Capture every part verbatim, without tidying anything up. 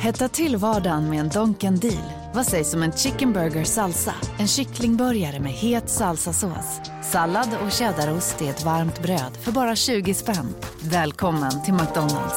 Hetta till vardagen med en Donken deal. Vad sägs om en chicken burger salsa? En kycklingburgare med het salsasås. Sallad och cheddarost i ett varmt bröd för bara tjugo spänn. Välkommen till McDonald's.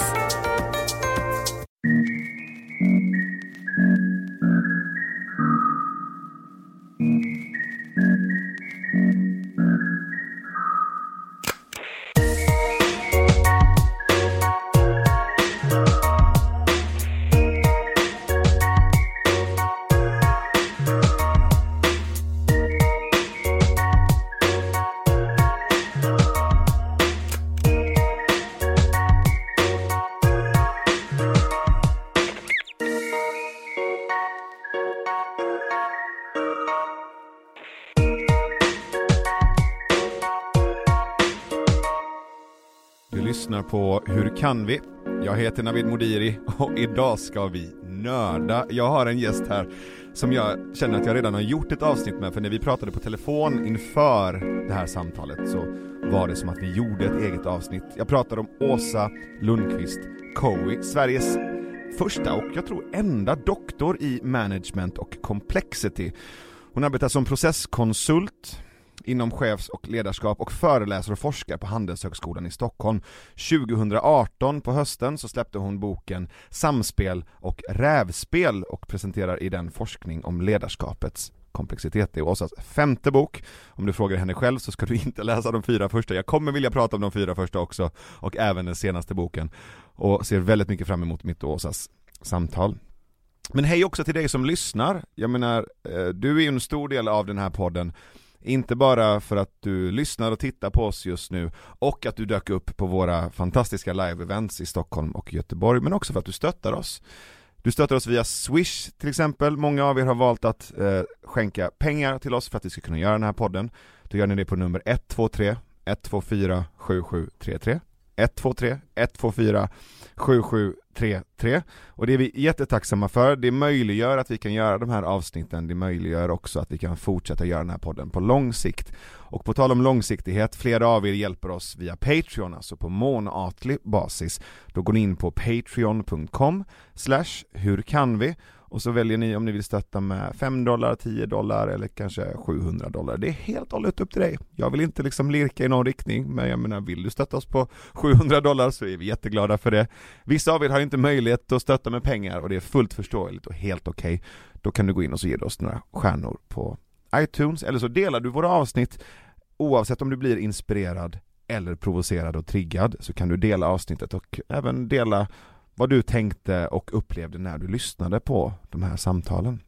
Lyssnar på Hur kan vi? Jag heter Navid Modiri och idag ska vi nörda. Jag har en gäst här som jag känner att jag redan har gjort ett avsnitt med, för när vi pratade på telefon inför det här samtalet så var det som att vi gjorde ett eget avsnitt. Jag pratade om Åsa Lundqvist Cowie, Sveriges första och jag tror enda doktor i management och complexity. Hon arbetar som processkonsult inom chefs- och ledarskap och föreläser och forskar på Handelshögskolan i Stockholm. tjugohundraarton på hösten så släppte hon boken Samspel och rävspel och presenterar i den forskning om ledarskapets komplexitet. Det är Åsas femte bok. Om du frågar henne själv så ska du inte läsa de fyra första. Jag kommer vilja prata om de fyra första också och även den senaste boken och ser väldigt mycket fram emot mitt och Åsas samtal. Men hej också till dig som lyssnar. Jag menar, du är ju en stor del av den här podden. Inte bara för att du lyssnar och tittar på oss just nu och att du dök upp på våra fantastiska live-events i Stockholm och Göteborg, men också för att du stöttar oss. Du stöttar oss via Swish till exempel. Många av er har valt att eh, skänka pengar till oss för att vi ska kunna göra den här podden. Då gör ni det på nummer ett två tre ett två fyra sju sju tre tre. ett två tre ett två fyra sju sju tre tre. Och det är vi jättetacksamma för. Det möjliggör att vi kan göra de här avsnitten. Det möjliggör också att vi kan fortsätta göra den här podden på lång sikt. Och på tal om långsiktighet, flera av er hjälper oss via Patreon, alltså på månatlig basis. Då går ni in på patreon punkt com slash hur kan vi och så väljer ni om ni vill stötta med fem dollar, tio dollar eller kanske sjuhundra dollar. Det är helt och hållet upp till dig. Jag vill inte liksom lirka i någon riktning, men jag menar, vill du stötta oss på sjuhundra dollar så är vi jätteglada för det. Vissa av er har inte möjlighet att stötta med pengar och det är fullt förståeligt och helt okej. Okay. Då kan du gå in och så ge oss några stjärnor på iTunes eller så delar du våra avsnitt. Oavsett om du blir inspirerad eller provocerad och triggad så kan du dela avsnittet och även dela vad du tänkte och upplevde när du lyssnade på de här samtalen.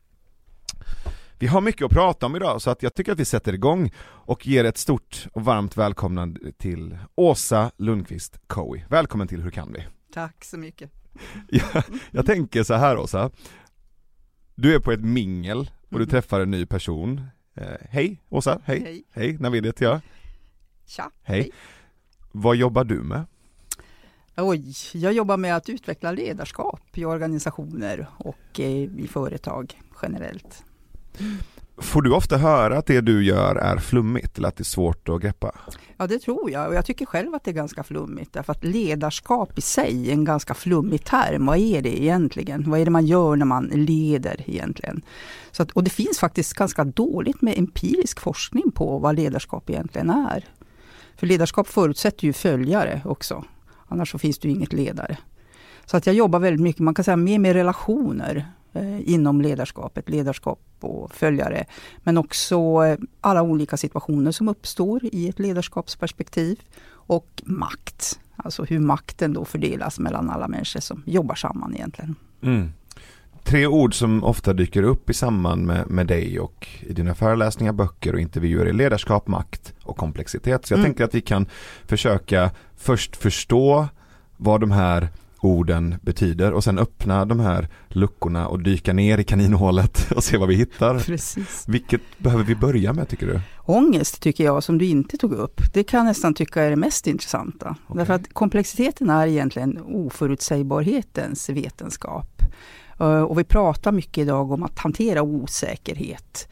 Vi har mycket att prata om idag så att jag tycker att vi sätter igång och ger ett stort och varmt välkomnande till Åsa Lundqvist Cowie. Välkommen till Hur kan vi? Tack så mycket. Jag, jag tänker så här, Åsa. Du är på ett mingel och du mm. träffar en ny person. Eh, hej Åsa, hej. Hej, hej Navid heter jag. Tja. Hej. hej. Vad jobbar du med? Oj, jag jobbar med att utveckla ledarskap i organisationer och i företag generellt. Får du ofta höra att det du gör är flummigt eller att det är svårt att greppa? Ja, det tror jag och jag tycker själv att det är ganska flummigt därför att ledarskap i sig är en ganska flummig term. Vad är det egentligen? Vad är det man gör när man leder egentligen? Så att, och det finns faktiskt ganska dåligt med empirisk forskning på vad ledarskap egentligen är. För ledarskap förutsätter ju följare också. Annars så finns det ju inget ledare. Så att jag jobbar väldigt mycket, man kan säga mer med relationer eh, inom ledarskapet, ledarskap och följare. Men också eh, alla olika situationer som uppstår i ett ledarskapsperspektiv. Och makt, alltså hur makten då fördelas mellan alla människor som jobbar samman egentligen. Mm. Tre ord som ofta dyker upp i samband med, med dig och i dina föreläsningar, böcker och intervjuer är ledarskap, makt och komplexitet. Så jag mm. tänker att vi kan försöka först förstå vad de här orden betyder och sen öppna de här luckorna och dyka ner i kaninhålet och se vad vi hittar. Precis. Vilket behöver vi börja med, tycker du? Ångest tycker jag, som du inte tog upp. Det kan jag nästan tycka är det mest intressanta. Okay. Därför att komplexiteten är egentligen oförutsägbarhetens vetenskap. Och vi pratar mycket idag om att hantera osäkerhet.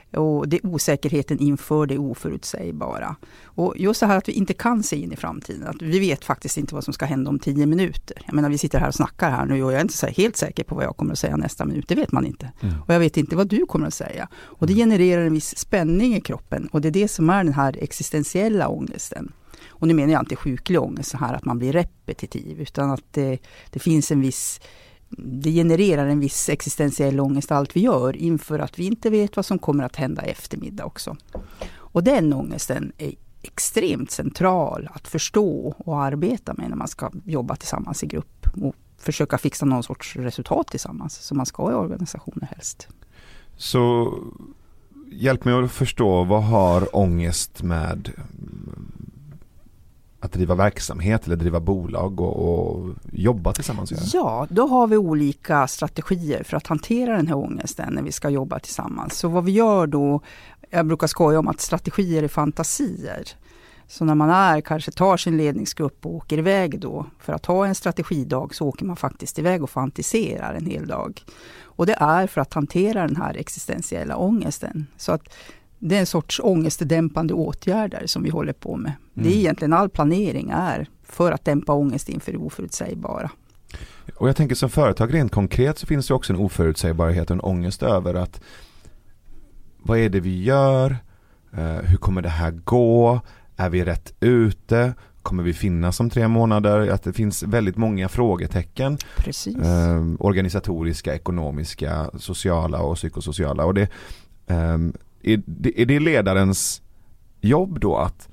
Och det är osäkerheten inför det oförutsägbara. Och just det här att vi inte kan se in i framtiden. Att vi vet faktiskt inte vad som ska hända om tio minuter. Jag menar, vi sitter här och snackar här nu och jag är inte så helt säker på vad jag kommer att säga nästa minut. Det vet man inte. Mm. Och jag vet inte vad du kommer att säga. Och det genererar en viss spänning i kroppen. Och det är det som är den här existentiella ångesten. Och nu menar jag inte sjuklig ångest så här att man blir repetitiv. Utan att det, det finns en viss... Det genererar en viss existentiell ångest allt vi gör inför att vi inte vet vad som kommer att hända i eftermiddag också. Och den ångesten är extremt central att förstå och arbeta med när man ska jobba tillsammans i grupp och försöka fixa någon sorts resultat tillsammans som man ska i organisationer helst. Så hjälp mig att förstå, vad har ångest med att driva verksamhet eller driva bolag och, och jobba tillsammans? Göra? Ja, då har vi olika strategier för att hantera den här ångesten när vi ska jobba tillsammans. Så vad vi gör då, jag brukar skoja om att strategier är fantasier. Så när man är, kanske tar sin ledningsgrupp och åker iväg då för att ha en strategidag, så åker man faktiskt iväg och fantiserar en hel dag. Och det är för att hantera den här existentiella ångesten. Så att det är en sorts ångestdämpande åtgärder som vi håller på med. Mm. Det är egentligen all planering är för att dämpa ångest inför det oförutsägbara. Och jag tänker som företag rent konkret så finns det också en oförutsägbarhet och en ångest över att vad är det vi gör? Uh, hur kommer det här gå? Är vi rätt ute? Kommer vi finnas om tre månader? Att det finns väldigt många frågetecken. Precis. Uh, organisatoriska, ekonomiska, sociala och psykosociala. Och det, um, är, det, är det ledarens jobb då att,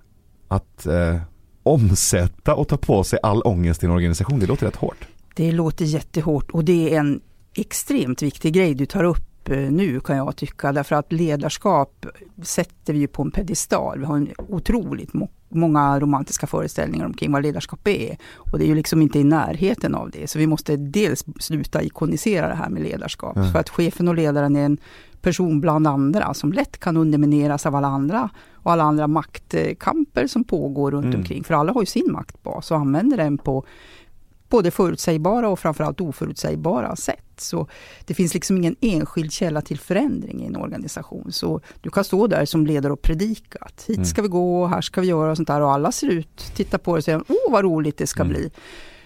att uh, omsätta och ta på sig all ångest i en organisation? Det låter rätt hårt. Det låter jättehårt och det är en extremt viktig grej du tar upp nu, kan jag tycka, därför att ledarskap sätter vi ju på en pedestal. Vi har en otroligt må- många romantiska föreställningar omkring vad ledarskap är, och det är ju liksom inte i närheten av det. Så vi måste dels sluta ikonisera det här med ledarskap, mm. för att chefen och ledaren är en person bland andra som lätt kan undermineras av alla andra och alla andra maktkamper som pågår runt mm. omkring, för alla har ju sin maktbas och använder den på både förutsägbara och framförallt oförutsägbara sätt. Så det finns liksom ingen enskild källa till förändring i en organisation. Så du kan stå där som ledare och predika att hit ska vi gå, här ska vi göra och sånt där. Och alla ser ut, tittar på det och säger, åh vad roligt det ska mm. bli.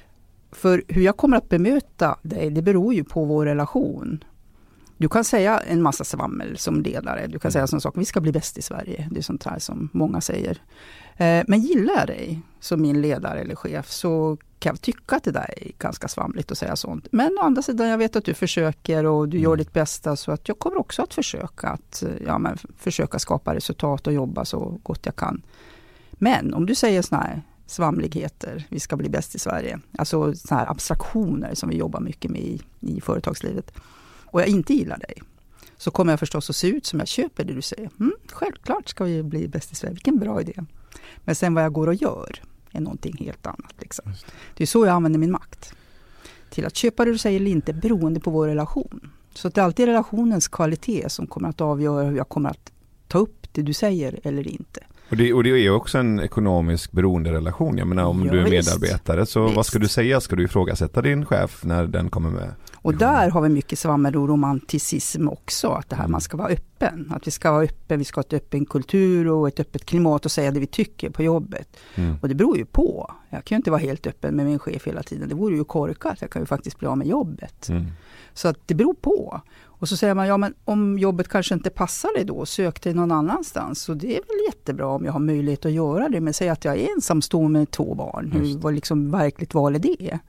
För hur jag kommer att bemöta dig, det beror ju på vår relation. Du kan säga en massa svammel som ledare. Du kan mm. säga sån sak, vi ska bli bäst i Sverige. Det är sånt här som många säger. Men gillar jag dig som min ledare eller chef, så kan jag tycka att det där är ganska svamligt att säga sånt. Men å andra sidan, jag vet att du försöker och du mm. gör ditt bästa, så att jag kommer också att försöka att ja, men försöka skapa resultat och jobba så gott jag kan. Men om du säger såna här svamligheter, vi ska bli bäst i Sverige, alltså såna här abstraktioner som vi jobbar mycket med i, i företagslivet, och jag inte gillar dig, så kommer jag förstås att se ut som jag köper det du säger. Mm, självklart ska vi bli bäst i Sverige, vilken bra idé. Men sen vad jag går och gör är någonting helt annat. Liksom. Det. det är så jag använder min makt. Till att köpa det du säger eller inte, beroende på vår relation. Så att det är alltid relationens kvalitet som kommer att avgöra hur jag kommer att ta upp det du säger eller inte. Och det, och det är ju också en ekonomisk beroenderelation. Jag menar, om ja, du är medarbetare, så visst. Vad ska du säga? Ska du ifrågasätta din chef när den kommer med? Och där har vi mycket svammel och romanticism också. Att det här, mm. man ska vara öppen. Att vi ska vara öppen, vi ska ha ett öppen kultur och ett öppet klimat och säga det vi tycker på jobbet. Mm. Och det beror ju på. Jag kan ju inte vara helt öppen med min chef hela tiden. Det vore ju korkat. Jag kan ju faktiskt bli av med jobbet. Mm. Så att det beror på. Och så säger man, ja men om jobbet kanske inte passar dig då, sök dig någon annanstans. Så det är väl jättebra om jag har möjlighet att göra det. Men säg att jag är ensamstående med två barn. Hur, vad liksom verkligt val är det?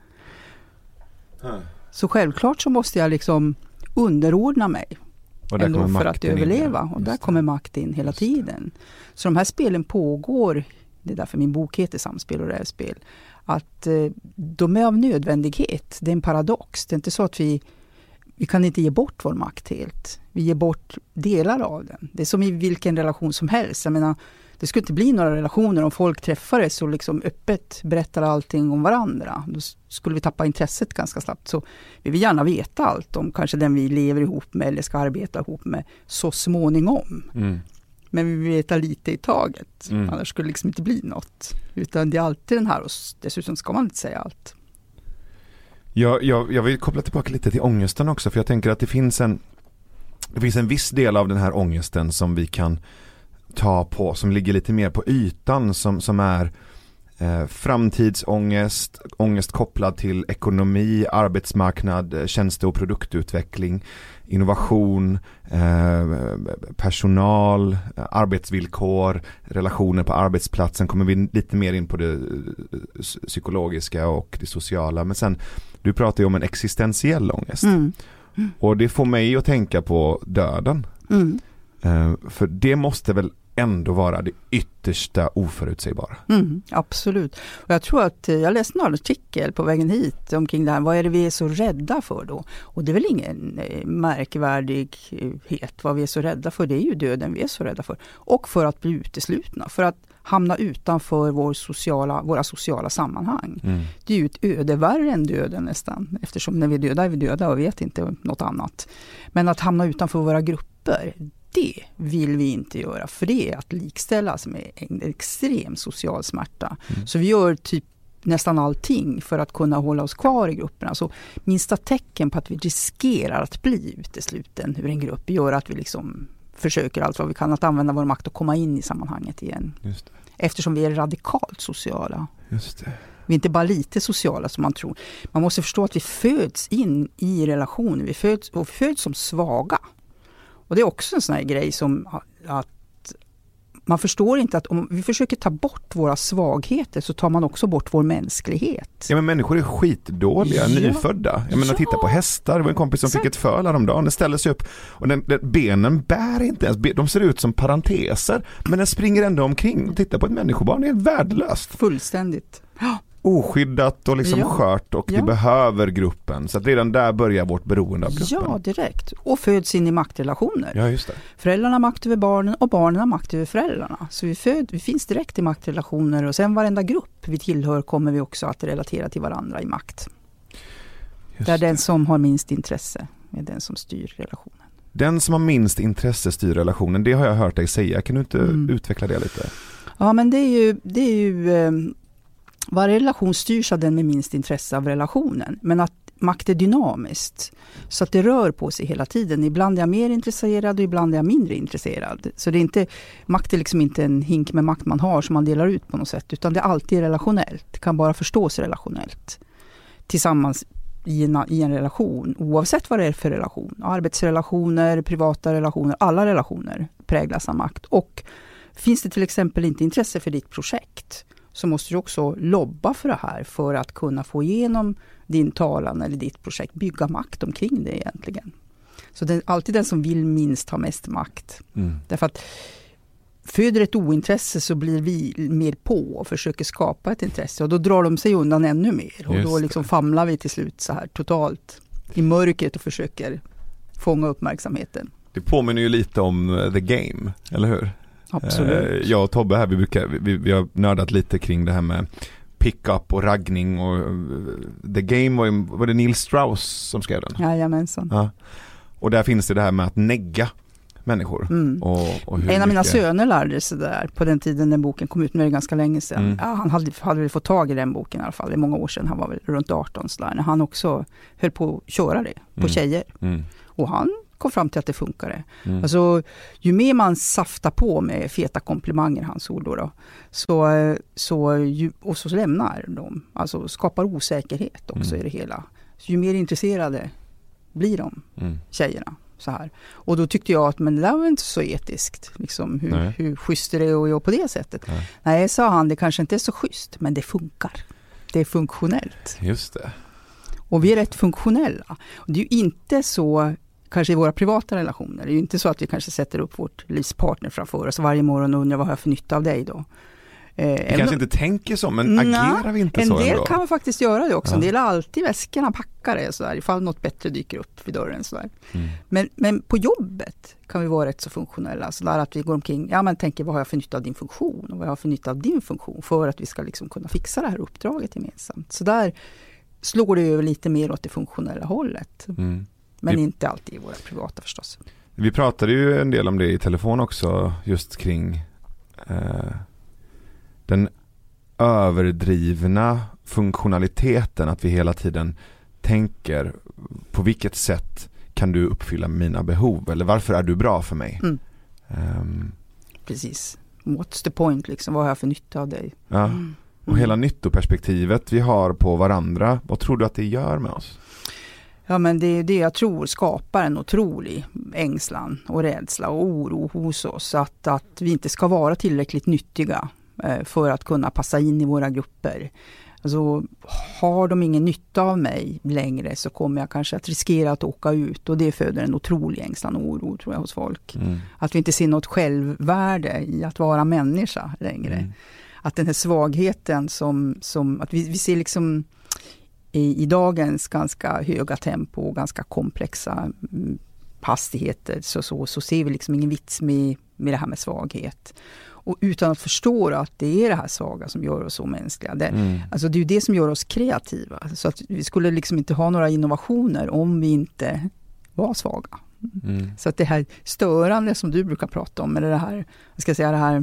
Mm. Så självklart så måste jag liksom underordna mig. Och där ändå för att överleva. In, och där kommer makt in hela tiden. Så de här spelen pågår, det är därför min bok heter Samspel och rävspel, att eh, de är av nödvändighet. Det är en paradox. Det är inte så att vi Vi kan inte ge bort vår makt helt. Vi ger bort delar av den. Det är som i vilken relation som helst. Jag menar, det skulle inte bli några relationer om folk träffades och liksom öppet berättar allting om varandra. Då skulle vi tappa intresset ganska snabbt. Så vi vill gärna veta allt om kanske den vi lever ihop med eller ska arbeta ihop med så småningom. Mm. Men vi vill veta lite i taget. Mm. Annars skulle det liksom inte bli något. Utan det är alltid den här, och dessutom ska man inte säga allt. Jag, jag, jag vill koppla tillbaka lite till ångesten också, för jag tänker att det finns en det finns en viss del av den här ångesten som vi kan ta på, som ligger lite mer på ytan, som, som är eh, framtidsångest, ångest kopplad till ekonomi, arbetsmarknad, tjänste- och produktutveckling, innovation, eh, personal, arbetsvillkor, relationer på arbetsplatsen. Kommer vi lite mer in på det psykologiska och det sociala. Men sen, du pratar ju om en existentiell ångest. Mm. Mm. Och det får mig att tänka på döden. Mm. Eh, för det måste väl ändå vara det yttersta oförutsägbara. Mm, absolut. Och jag tror att jag läste en artikel på vägen hit omkring det här. Vad är det vi är så rädda för då? Och det är väl ingen märkvärdighet vad vi är så rädda för. Det är ju döden vi är så rädda för. Och för att bli uteslutna. För att hamna utanför vår sociala, våra sociala sammanhang. Mm. Det är ju ett öde värre än döden nästan. Eftersom när vi är döda är vi döda och vet inte något annat. Men att hamna utanför våra grupper, det vill vi inte göra, för det är att likställas med en extrem social smärta. Mm. Så vi gör typ nästan allting för att kunna hålla oss kvar i grupperna. Så minsta tecken på att vi riskerar att bli utesluten ur en grupp gör att vi liksom försöker allt vad vi kan att använda vår makt och komma in i sammanhanget igen. Just det. Eftersom vi är radikalt sociala. Just det. Vi är inte bara lite sociala som man tror. Man måste förstå att vi föds in i relationer. Vi föds, och föds som svaga. Och det är också en sån här grej som att man förstår inte att om vi försöker ta bort våra svagheter så tar man också bort vår mänsklighet. Ja, men människor är skitdåliga, ja. nyfödda. Jag menar, ja. Titta på hästar. Det var en kompis som så. fick ett föl häromdagen. Den ställer sig upp och den, den, benen bär inte ens. De ser ut som parenteser, men den springer ändå omkring. Titta på ett människobarn, det är värdelöst. Fullständigt. Ja. Oskyddat och liksom ja. skört och ja. det behöver gruppen. Så att redan där börjar vårt beroende av gruppen. Ja, direkt. Och föds in i maktrelationer. Ja, just det. Föräldrarna har makt över barnen och barnen har makt över föräldrarna. Så vi, föd, vi finns direkt i maktrelationer och sen varenda grupp vi tillhör kommer vi också att relatera till varandra i makt. Just Där det. Den som har minst intresse är den som styr relationen. Den som har minst intresse styr relationen, det har jag hört dig säga. Kan du inte mm. utveckla det lite? Ja, men det är ju... Det är ju eh, varje relation styrs av den med minst intresse av relationen. Men att makt är dynamiskt. Så att det rör på sig hela tiden. Ibland är jag mer intresserad och ibland är jag mindre intresserad. Så det är inte, makt är liksom inte en hink med makt man har som man delar ut på något sätt. Utan det är alltid relationellt. Det kan bara förstås relationellt. Tillsammans i en, i en relation. Oavsett vad det är för relation. Arbetsrelationer, privata relationer. Alla relationer präglas av makt. Och finns det till exempel inte intresse för ditt projekt, så måste du också lobba för det här för att kunna få igenom din talan eller ditt projekt, bygga makt omkring det egentligen. Så det är alltid den som vill minst ha mest makt. Mm. Därför att föder ett ointresse så blir vi mer på och försöker skapa ett intresse och då drar de sig undan ännu mer och Just då liksom famlar vi till slut så här totalt i mörkret och försöker fånga uppmärksamheten. Det påminner ju lite om The Game, eller hur? Absolut. Jag och Tobbe här, vi, brukar, vi, vi har nördat lite kring det här med pick-up och raggning och The Game var, ju, var det Neil Strauss som skrev den? Jajamensan. Ja. Och där finns det det här med att negga människor. Mm. Och, och hur en av mina mycket... söner lärde sig där på den tiden den boken kom ut, nu är det ganska länge sedan. Mm. Ja, han hade, hade väl fått tag i den boken i alla fall, det är många år sedan, han var väl runt arton så där, när han också höll på att köra det på mm. tjejer. Mm. Och han kom fram till att det funkade. Mm. Alltså, ju mer man saftar på med feta komplimanger, hans ord då, då så, så, ju, och så lämnar de, alltså skapar osäkerhet också mm. i det hela. Så ju mer intresserade blir de, mm. tjejerna. Så här. Och då tyckte jag att men det där var inte så etiskt. Liksom, hur, hur schysst är det att göra på det sättet? Nej. Nej, sa han, det kanske inte är så schysst, men det funkar. Det är funktionellt. Just det. Och vi är rätt funktionella. Och det är ju inte så, kanske i våra privata relationer, det är ju inte så att vi kanske sätter upp vårt livspartner framför oss varje morgon och undrar vad har jag för nytta av dig då? Vi kanske nog, inte tänker så, men na, agerar vi inte en så del ändå? Kan man faktiskt göra det också. Ja. En del är alltid väskorna packade så där, ifall något bättre dyker upp vid dörren. Så där. Mm. Men, men på jobbet kan vi vara rätt så funktionella. Så där att vi går omkring, ja men tänker vad har jag för nytta av din funktion och vad har jag för nytta av din funktion för att vi ska liksom kunna fixa det här uppdraget gemensamt. Så där slår det över lite mer åt det funktionella hållet. Mm. Men vi, inte alltid i våra privata förstås. Vi pratade ju en del om det i telefon också, just kring eh, den överdrivna funktionaliteten, att vi hela tiden tänker på vilket sätt kan du uppfylla mina behov? Eller varför är du bra för mig? Mm. Um, Precis. What's the point liksom? Vad har jag för nytta av dig? Ja. Mm. Och hela nyttoperspektivet vi har på varandra, vad tror du att det gör med oss? Ja, men det är det jag tror skapar en otrolig ängslan och rädsla och oro hos oss. Att, att vi inte ska vara tillräckligt nyttiga eh, för att kunna passa in i våra grupper. Alltså, har de ingen nytta av mig längre så kommer jag kanske att riskera att åka ut. Och det föder en otrolig ängslan och oro tror jag hos folk. Mm. Att vi inte ser något självvärde i att vara människa längre. Mm. Att den här svagheten som, som att vi, vi ser liksom i, i dagens ganska höga tempo och ganska komplexa hastigheter så, så, så ser vi liksom ingen vits med, med det här med svaghet. Och utan att förstå att det är det här svaga som gör oss så mänskliga. Det, mm. alltså det är ju det som gör oss kreativa. Så att vi skulle liksom inte ha några innovationer om vi inte var svaga. Mm. Så att det här störande som du brukar prata om, eller det här, jag ska säga det här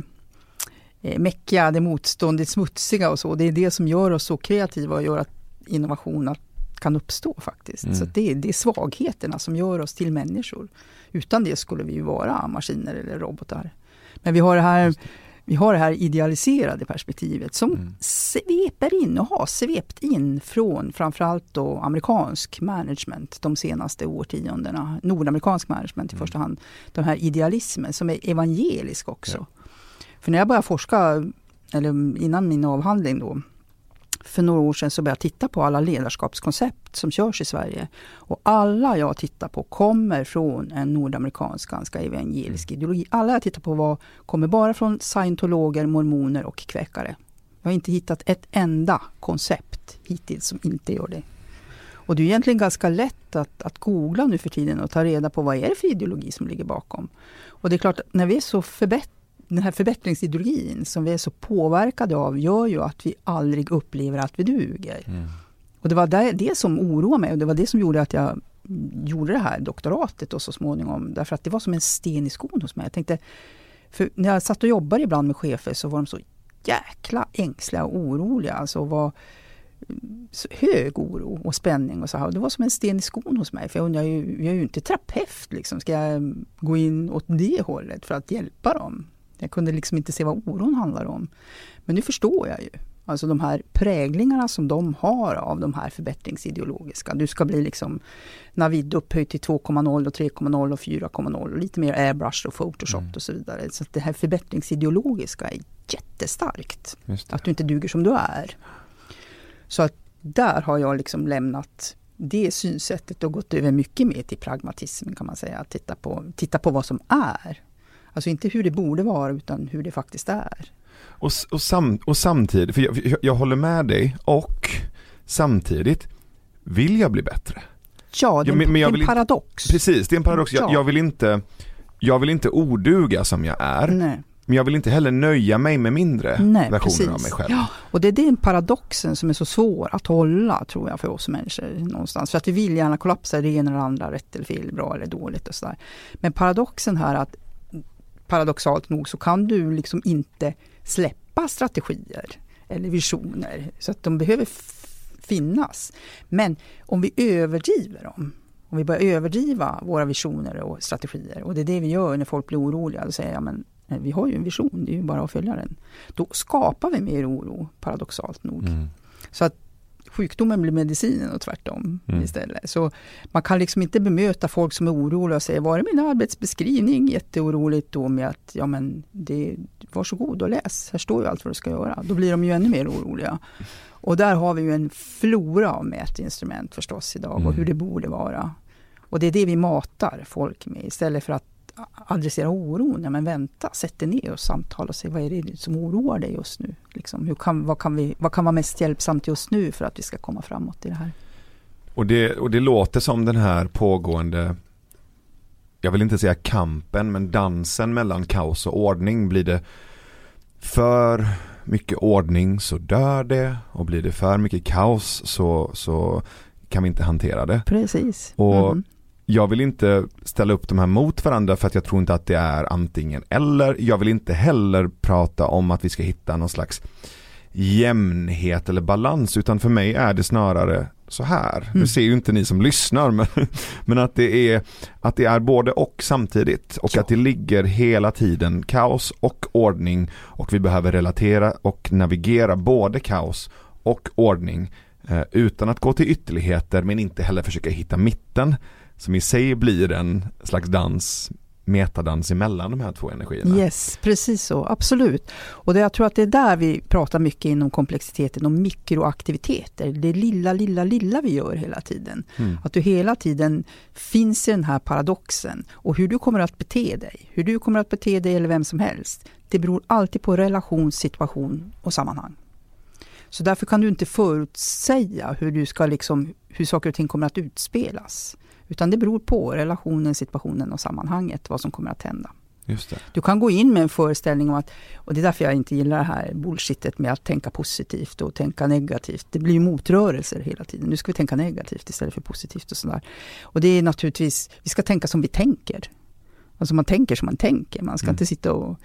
eh, mäckiga, det motstånd, det smutsiga och så. Det är det som gör oss så kreativa och gör att innovationer kan uppstå faktiskt. Mm. Så att det, det är svagheterna som gör oss till människor. Utan det skulle vi ju vara maskiner eller robotar. Men vi har det här, vi har det här idealiserade perspektivet som mm. sveper in och har svept in från framförallt då amerikansk management de senaste årtiondena. Nordamerikansk management i mm. första hand. Den här idealismen som är evangelisk också. Ja. För när jag började forska, eller innan min avhandling då, för några år sedan så började jag titta på alla ledarskapskoncept som körs i Sverige. Och alla jag tittar på kommer från en nordamerikansk ganska evangelisk ideologi. Alla jag tittar på var, kommer bara från scientologer, mormoner och kväkare. Jag har inte hittat ett enda koncept hittills som inte gör det. Och det är egentligen ganska lätt att, att googla nu för tiden och ta reda på vad är det för ideologi som ligger bakom. Och det är klart att när vi är så förbättrade, den här förbättringsideologin som vi är så påverkade av gör ju att vi aldrig upplever att vi duger. Mm. Och det var det, det som oroade mig och det var det som gjorde att jag gjorde det här doktoratet och så småningom. Därför att det var som en sten i skon hos mig. Jag tänkte, för när jag satt och jobbade ibland med chefer så var de så jäkla ängsliga och oroliga. Alltså var så hög oro och spänning och så här. Det var som en sten i skon hos mig. För jag undrar ju, jag är ju inte terapeut liksom. Ska jag gå in åt det hållet för att hjälpa dem? Jag kunde liksom inte se vad oron handlar om. Men nu förstår jag ju. Alltså de här präglingarna som de har av de här förbättringsideologiska. Du ska bli liksom Navid upphöjt till två komma noll och tre komma noll och fyra komma noll. Och lite mer airbrush och photoshop mm. och så vidare. Så att det här förbättringsideologiska är jättestarkt. Att du inte duger som du är. Så att där har jag liksom lämnat det synsättet och gått över mycket mer till pragmatism kan man säga. Att titta på, titta på vad som är. Alltså inte hur det borde vara utan hur det faktiskt är. Och, och, sam, och samtidigt, för jag, jag, jag håller med dig och samtidigt vill jag bli bättre. Ja, det är en, jag, men jag det är en paradox. Inte, precis, det är en paradox. Ja. Jag, jag, vill inte, jag vill inte oduga som jag är. Nej. Men jag vill inte heller nöja mig med mindre Nej, versioner precis. Av mig själv. Ja, och det är den paradoxen som är så svår att hålla tror jag för oss människor någonstans. För att vi vill gärna kollapsa det ena eller andra, rätt eller fel, bra eller dåligt och sådär. Men paradoxen här att paradoxalt nog så kan du liksom inte släppa strategier eller visioner så att de behöver f- finnas. Men om vi överdriver dem, om vi börjar överdriva våra visioner och strategier och det är det vi gör när folk blir oroliga, då säger jag men vi har ju en vision, det är ju bara att följa den. Då skapar vi mer oro, paradoxalt nog. Mm. Så att sjukdomen blir medicinen och tvärtom mm. istället. Så man kan liksom inte bemöta folk som är oroliga och säga, var är min arbetsbeskrivning? Jätteoroligt då med att, ja men, det, varsågod och läs. Här står ju allt vad du ska göra. Då blir de ju ännu mer oroliga. Och där har vi ju en flora av mätinstrument förstås idag mm. och hur det borde vara. Och det är det vi matar folk med istället för att adressera oron. Ja, men vänta, sätt dig ner och samtala och säg vad är det som oroar dig just nu? Liksom, hur kan, vad, kan vi, vad kan vara mest hjälpsamt just nu för att vi ska komma framåt i det här? Och det, och det låter som den här pågående, jag vill inte säga kampen, men dansen mellan kaos och ordning. Blir det för mycket ordning så dör det, och blir det för mycket kaos så, så kan vi inte hantera det. Precis. Och mm. jag vill inte ställa upp de här mot varandra för att jag tror inte att det är antingen eller. Jag vill inte heller prata om att vi ska hitta någon slags jämnhet eller balans, utan för mig är det snarare så här. Mm. Nu ser ju inte ni som lyssnar, men, men att, det är, att det är både och samtidigt, och ja. Att det ligger hela tiden kaos och ordning, och vi behöver relatera och navigera både kaos och ordning eh, utan att gå till ytterligheter, men inte heller försöka hitta mitten, som i sig blir en slags dans, metadans emellan de här två energierna. Yes, precis så, absolut. Och det, jag tror att det är där vi pratar mycket inom komplexiteten om mikroaktiviteter. Det lilla, lilla, lilla vi gör hela tiden. Mm. Att du hela tiden finns i den här paradoxen. Och hur du kommer att bete dig, hur du kommer att bete dig eller vem som helst, det beror alltid på relation, situation och sammanhang. Så därför kan du inte förutsäga hur du ska liksom, hur saker och ting kommer att utspelas. Utan det beror på relationen, situationen och sammanhanget, vad som kommer att hända. Just det. Du kan gå in med en föreställning om att, och det är därför jag inte gillar det här bullshitet med att tänka positivt och tänka negativt. Det blir ju motrörelser hela tiden. Nu ska vi tänka negativt istället för positivt och sådär. Och det är naturligtvis, vi ska tänka som vi tänker. Alltså man tänker som man tänker. Man ska mm. inte sitta och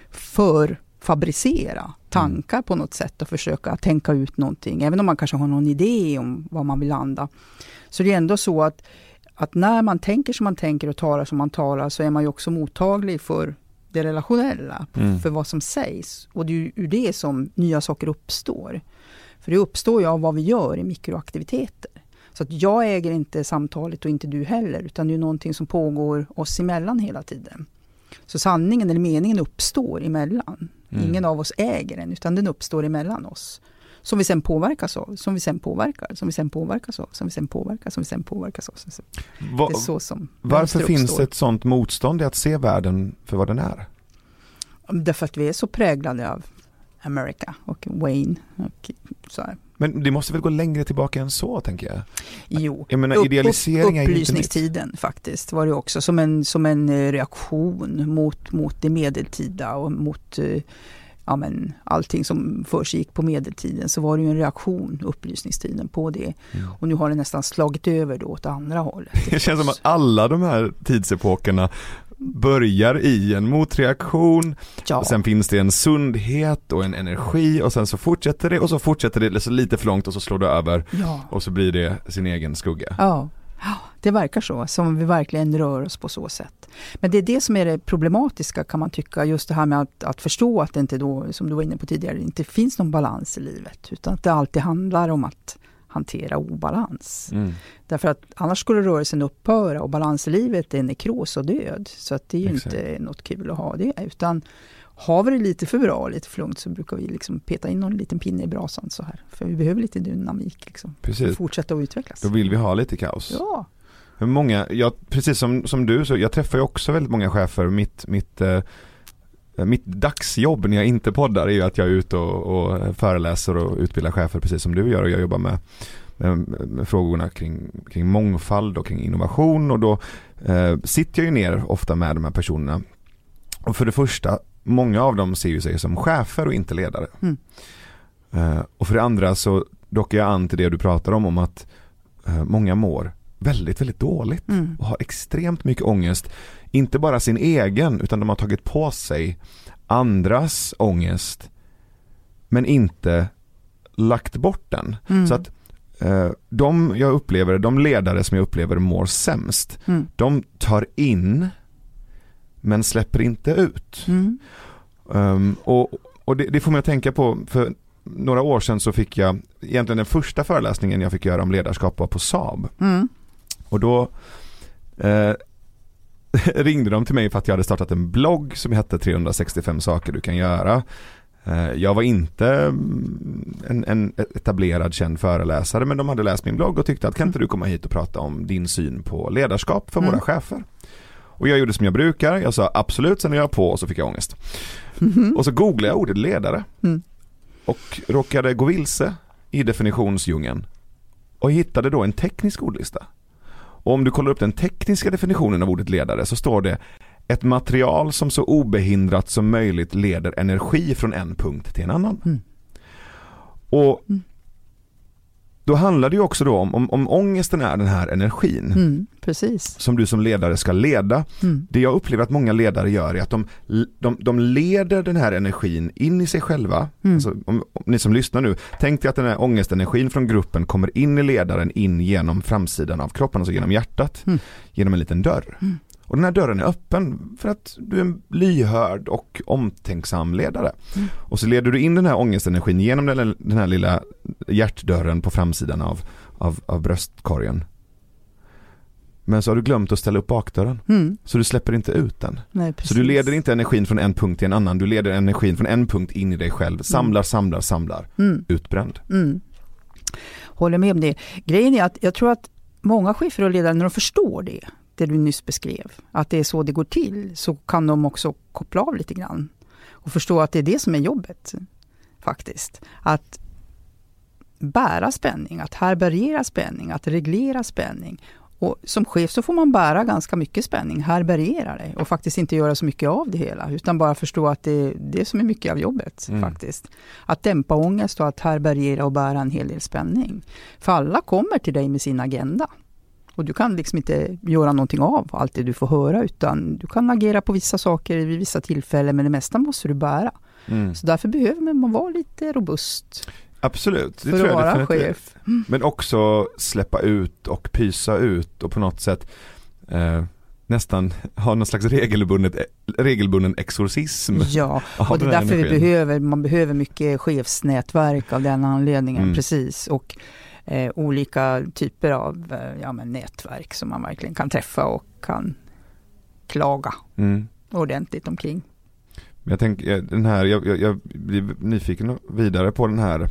förfabricera tankar mm. på något sätt och försöka tänka ut någonting. Även om man kanske har någon idé om vad man vill landa. Så det är ändå så att Att när man tänker som man tänker och talar som man talar, så är man ju också mottaglig för det relationella, mm. för vad som sägs. Och det är ju ur det som nya saker uppstår. För det uppstår ju av vad vi gör i mikroaktiviteter. Så att jag äger inte samtalet och inte du heller, utan det är någonting som pågår oss emellan hela tiden. Så sanningen eller meningen uppstår emellan. Mm. Ingen av oss äger den, utan den uppstår emellan oss. Som vi sen påverkas av, som vi sen påverkar, som vi sen påverkas av, som vi sen påverkar, som vi sen påverkas av. Va, det är så som varför finns det ett sånt motstånd i att se världen för vad den är? Därför att vi är så präglade av America och Wayne och så här. Men det måste väl gå längre tillbaka än så, tänker jag? Jo, jag menar, idealisering upp, upplysningstiden faktiskt var det också som en, som en reaktion mot, mot det medeltida och mot ja, men, allting som försiggick på medeltiden, så var det ju en reaktion, upplysningstiden, på det. Mm. Och nu har det nästan slagit över då åt andra hållet. Det känns som att alla de här tidsepokerna börjar i en motreaktion, ja. Och sen finns det en sundhet och en energi, och sen så fortsätter det, och så fortsätter det lite för långt, och så slår det över, ja. Och så blir det sin egen skugga. Ja. Det verkar så, som vi verkligen rör oss på så sätt. Men det är det som är det problematiska, kan man tycka, just det här med att, att förstå att det inte då, som du var inne på tidigare, inte finns någon balans i livet, utan att det alltid handlar om att hantera obalans. Mm. Därför att annars skulle rörelsen upphöra, och balans i livet är nekros och död, så att det är ju Exakt. Inte något kul att ha det, utan har vi det lite för bra, lite för lugnt, så brukar vi liksom peta in någon liten pinne i brasan så här. För vi behöver lite dynamik liksom. Precis. För att fortsätta att utvecklas. Då vill vi ha lite kaos. Ja. Hur många, jag, precis som, som du, så jag träffar ju också väldigt många chefer. Mitt, mitt, eh, mitt dagsjobb när jag inte poddar är ju att jag är ute och, och föreläser och utbildar chefer, precis som du gör. Och jag jobbar med, med, med frågorna kring, kring mångfald och kring innovation. Och då eh, sitter jag ju ner ofta med de här personerna. Och för det första, många av dem ser ju sig som chefer och inte ledare. Mm. Uh, och för det andra så dockar jag an till det du pratar om, om att uh, många mår väldigt, väldigt dåligt mm. och har extremt mycket ångest. Inte bara sin egen, utan de har tagit på sig andras ångest, men inte lagt bort den. Mm. Så att uh, de jag upplever, de ledare som jag upplever mår sämst, mm. de tar in men släpper inte ut. Mm. Um, och och det, det får mig att tänka på, för några år sedan så fick jag, egentligen den första föreläsningen jag fick göra om ledarskap var på Saab. Mm. Och då eh, ringde de till mig för att jag hade startat en blogg som hette trehundrasextiofem saker du kan göra. Eh, jag var inte en, en etablerad känd föreläsare, men de hade läst min blogg och tyckte att kan inte du komma hit och prata om din syn på ledarskap för mm. våra chefer? Och jag gjorde som jag brukar. Jag sa absolut, sen är jag på, och så fick jag ångest. Mm-hmm. Och så googlade jag ordet ledare. Mm. Och råkade gå vilse i definitionsdjungeln. Och hittade då en teknisk ordlista. Och om du kollar upp den tekniska definitionen av ordet ledare, så står det ett material som så obehindrat som möjligt leder energi från en punkt till en annan. Mm. Och då handlar det ju också då om, om, om ångesten är den här energin. Mm, precis. Som du som ledare ska leda. Mm. Det jag upplever att många ledare gör är att de, de, de leder den här energin in i sig själva. Mm. Alltså, om, om ni som lyssnar nu, tänk dig att den här ångestenergin från gruppen kommer in i ledaren, in genom framsidan av kroppen, alltså genom hjärtat, mm. genom en liten dörr. Mm. Och den här dörren är öppen för att du är en lyhörd och omtänksam ledare. Mm. Och så leder du in den här ångestenergin genom den, den här lilla hjärtdörren på framsidan av, av, av bröstkorgen. Men så har du glömt att ställa upp bakdörren. Mm. Så du släpper inte ut den. Nej, så du leder inte energin från en punkt till en annan. Du leder energin från en punkt in i dig själv. Samlar, mm. samlar, samlar. Mm. Utbränd. Mm. Håller med om det. Grejen är att jag tror att många chefer och ledare, när de förstår det, det du nyss beskrev, att det är så det går till, så kan de också koppla av lite grann och förstå att det är det som är jobbet faktiskt. Att bära spänning, att härbärgera spänning, att reglera spänning. Och som chef så får man bära ganska mycket spänning, härbärgera det och faktiskt inte göra så mycket av det hela, utan bara förstå att det är det som är mycket av jobbet mm. faktiskt. Att dämpa ångest och att härbärgera och bära en hel del spänning. För alla kommer till dig med sin agenda. Och du kan liksom inte göra någonting av allt det du får höra, utan du kan agera på vissa saker vid vissa tillfällen, men det mesta måste du bära. Mm. Så därför behöver man vara lite robust. Absolut, det för tror jag att vara definitivt. Chef. Mm. Men också släppa ut och pysa ut och på något sätt eh, nästan ha någon slags regelbundet, regelbunden exorcism. Ja, och det är därför vi behöver, man behöver mycket chefsnätverk av den anledningen, mm. precis. Och Eh, olika typer av eh, ja, men nätverk som man verkligen kan träffa och kan klaga mm. ordentligt omkring. Jag tänker den här, jag, jag, jag blir nyfiken vidare på den här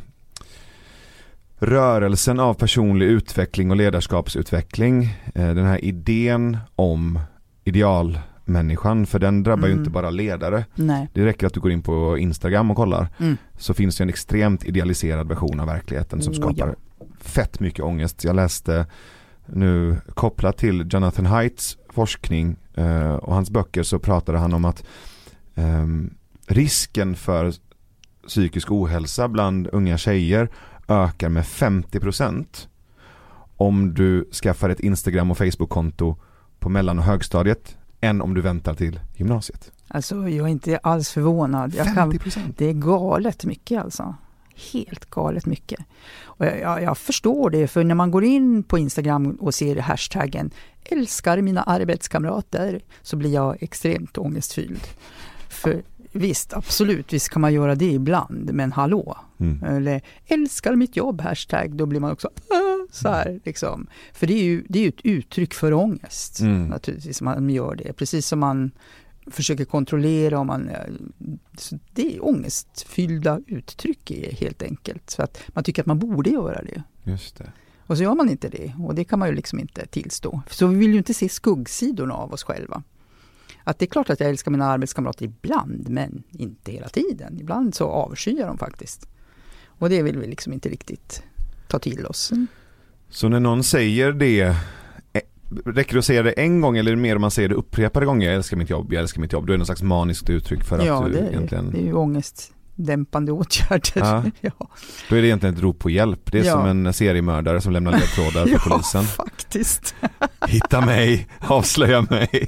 rörelsen av personlig utveckling och ledarskapsutveckling. Eh, den här idén om idealmänniskan, för den drabbar mm. ju inte bara ledare. Nej. Det räcker att du går in på Instagram och kollar, mm. så finns det en extremt idealiserad version av verkligheten som oh, skapar ja. fett mycket ångest. Jag läste nu kopplat till Jonathan Haidts forskning eh, och hans böcker, så pratade han om att eh, risken för psykisk ohälsa bland unga tjejer ökar med femtio procent om du skaffar ett Instagram- och Facebook-konto på mellan- och högstadiet än om du väntar till gymnasiet. Alltså jag är inte alls förvånad. Jag femtio procent? Kan, det är galet mycket alltså. Helt galet mycket. Och jag, jag, jag förstår det, för när man går in på Instagram och ser hashtaggen älskar mina arbetskamrater, så blir jag extremt ångestfylld. För visst, absolut, visst kan man göra det ibland, men hallå. Mm. Eller älskar mitt jobb hashtag, då blir man också äh, så här liksom. För det är ju, det är ju ett uttryck för ångest mm. naturligtvis, man gör det. Precis som man försöker kontrollera om man, så det är ångestfyllda uttryck helt enkelt. Så att man tycker att man borde göra det. Just det. Och så gör man inte det, och det kan man ju liksom inte tillstå. Så vi vill ju inte se skuggsidorna av oss själva. Att det är klart att jag älskar mina arbetskamrater ibland, men inte hela tiden. Ibland så avskyr jag dem faktiskt. Och det vill vi liksom inte riktigt ta till oss. Mm. Så när någon säger det, räcker det att säga det en gång, eller mer om man säger det upprepade gånger, jag älskar mitt jobb, jag älskar mitt jobb, då är det någon slags maniskt uttryck för ja, att du det är, egentligen... det är ju ångestdämpande åtgärder. Ja. ja. Då är det egentligen ett rop på hjälp. Det är ja. som en seriemördare som lämnar ledtrådar för ja, polisen. Ja, faktiskt. Hitta mig, avslöja mig.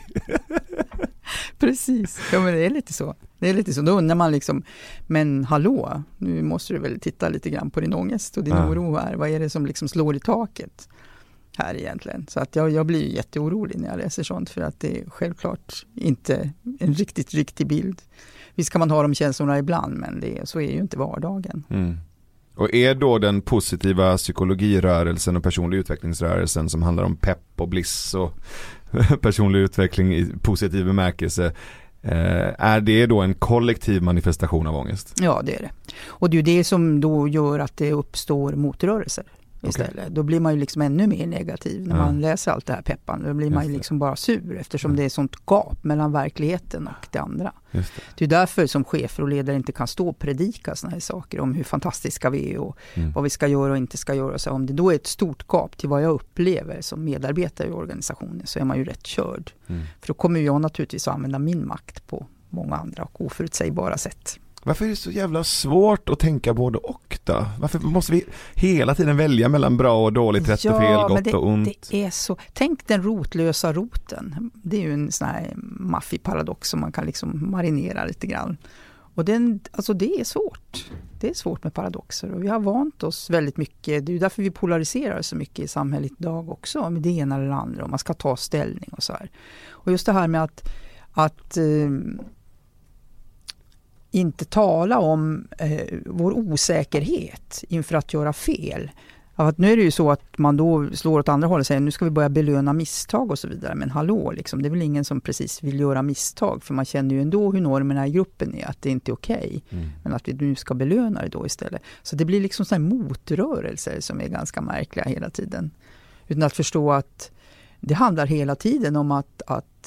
Precis, ja men det är lite så. Det är lite så, då undrar man liksom, men hallå, nu måste du väl titta lite grann på din ångest och din ja. oro här. Vad är det som liksom slår i taket här egentligen? Så att jag, jag blir ju jätteorolig när jag läser sånt, för att det är självklart inte en riktigt riktig bild. Visst kan man ha de känslorna ibland, men det, så är ju inte vardagen. Mm. Och är då den positiva psykologirörelsen och personlig utvecklingsrörelsen som handlar om pepp och bliss och personlig utveckling i positiv bemärkelse, eh, är det då en kollektiv manifestation av ångest? Ja, det är det. Och det är ju det som då gör att det uppstår motrörelser istället. Okay. Då blir man ju liksom ännu mer negativ när ja. man läser allt det här peppan. Då blir man ju liksom bara sur, eftersom ja. det är sånt gap mellan verkligheten och det andra. Just det. det är därför som chefer och ledare inte kan stå och predika såna här saker om hur fantastiska vi är och mm. vad vi ska göra och inte ska göra. Så om det då är ett stort gap till vad jag upplever som medarbetare i organisationen, så är man ju rätt körd. Mm. För då kommer jag naturligtvis att använda min makt på många andra och oförutsägbara sätt. Varför är det så jävla svårt att tänka både och då? Varför måste vi hela tiden välja mellan bra och dåligt, rätt ja, och fel, gott det, och ont? Det är så. Tänk den rotlösa roten. Det är ju en sån här maffig paradox som man kan liksom marinera lite grann. Och den, alltså det är svårt. Det är svårt med paradoxer och vi har vant oss väldigt mycket. Det är därför vi polariserar så mycket i samhället idag också med det ena eller det andra och man ska ta ställning och så här. Och just det här med att, att eh, inte tala om eh, vår osäkerhet inför att göra fel. Att nu är det ju så att man då slår åt andra hållet och säger nu ska vi börja belöna misstag och så vidare. Men hallå, liksom, det är väl ingen som precis vill göra misstag. För man känner ju ändå hur normerna i gruppen är, att det inte är okej. Mm. Men att vi nu ska belöna det då istället. Så det blir liksom sådana här motrörelser som är ganska märkliga hela tiden. Utan att förstå att det handlar hela tiden om att, att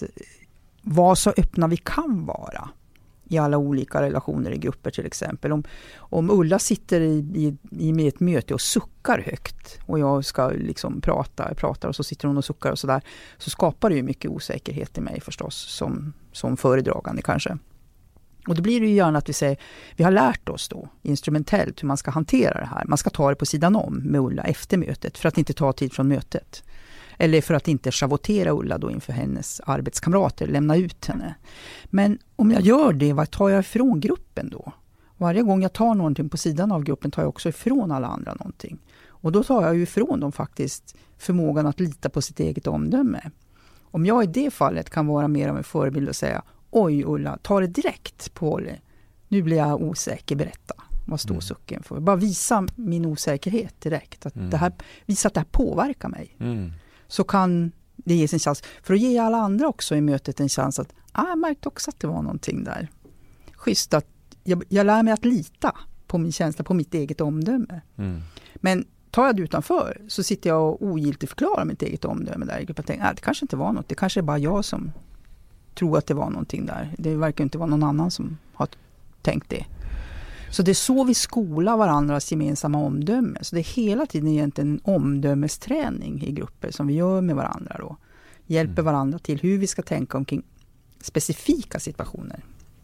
vara så öppna vi kan vara. I alla olika relationer i grupper till exempel. Om, om Ulla sitter i, i, i med ett möte och suckar högt och jag ska liksom prata, pratar och så sitter hon och suckar och sådär, så skapar det ju mycket osäkerhet i mig förstås som, som föredragande kanske. Och då blir det ju gärna att vi säger, vi har lärt oss då instrumentellt hur man ska hantera det här. Man ska ta det på sidan om med Ulla efter mötet för att inte ta tid från mötet. Eller för att inte schavotera Ulla då inför hennes arbetskamrater, lämna ut henne. Men om jag gör det, vad tar jag ifrån gruppen då? Varje gång jag tar någonting på sidan av gruppen tar jag också ifrån alla andra någonting. Och då tar jag ju ifrån dem faktiskt förmågan att lita på sitt eget omdöme. Om jag i det fallet kan vara mer av en förebild och säga, oj Ulla, ta det direkt på det. Nu blir jag osäker, berätta. Vad står mm. sucken för? Bara visa min osäkerhet direkt. Att mm. det här, visa att det här påverkar mig. Mm. Så kan det ges en chans. För att ge alla andra också i mötet en chans att ah, jag märkte också att det var någonting där. Schysst att jag, jag lär mig att lita på min känsla, på mitt eget omdöme. Mm. Men tar jag det utanför så sitter jag och ogiltigt förklarar mitt eget omdöme där. Jag tänker, ah, det kanske inte var något. Det kanske är bara jag som tror att det var någonting där. Det verkar inte vara någon annan som har tänkt det. Så det är så vi skolar varandras gemensamma omdöme. Så det är hela tiden egentligen en omdömesträning i grupper som vi gör med varandra då. Hjälper varandra till hur vi ska tänka omkring specifika situationer.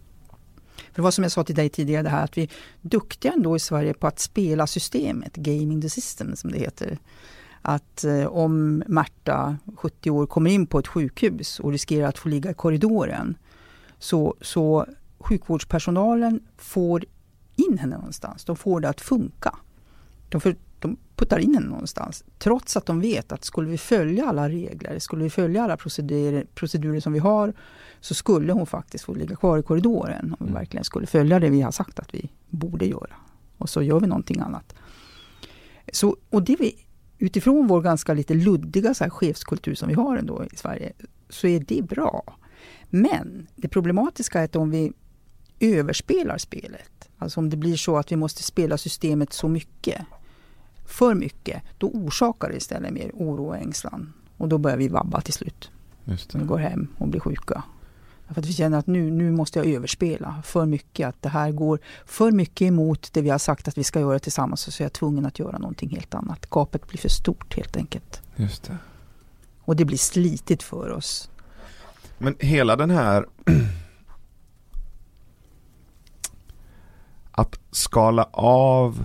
För det var som jag sa till dig tidigare det här att vi är duktiga ändå i Sverige på att spela systemet, gaming the system som det heter. Att eh, om Märta, sjuttio år, kommer in på ett sjukhus och riskerar att få ligga i korridoren så, så sjukvårdspersonalen får in henne någonstans. De får det att funka. De, för, de puttar in henne någonstans. Trots att de vet att skulle vi följa alla regler, skulle vi följa alla procedurer, procedurer som vi har, så skulle hon faktiskt få ligga kvar i korridoren. Om vi verkligen skulle följa det vi har sagt att vi borde göra. Och så gör vi någonting annat. Så, och det vi, utifrån vår ganska lite luddiga så här, chefskultur som vi har ändå i Sverige, så är det bra. Men det problematiska är att om vi överspelar spelet, alltså om det blir så att vi måste spela systemet så mycket, för mycket, då orsakar det istället mer oro och ängslan. Och då börjar vi vabba till slut. Just det. Vi går hem och blir sjuka. För att vi känner att nu, nu måste jag överspela för mycket. Att det här går för mycket emot det vi har sagt att vi ska göra tillsammans. Så är jag tvungen att göra någonting helt annat. Gapet blir för stort helt enkelt. Just det. Och det blir slitigt för oss. Men hela den här att skala av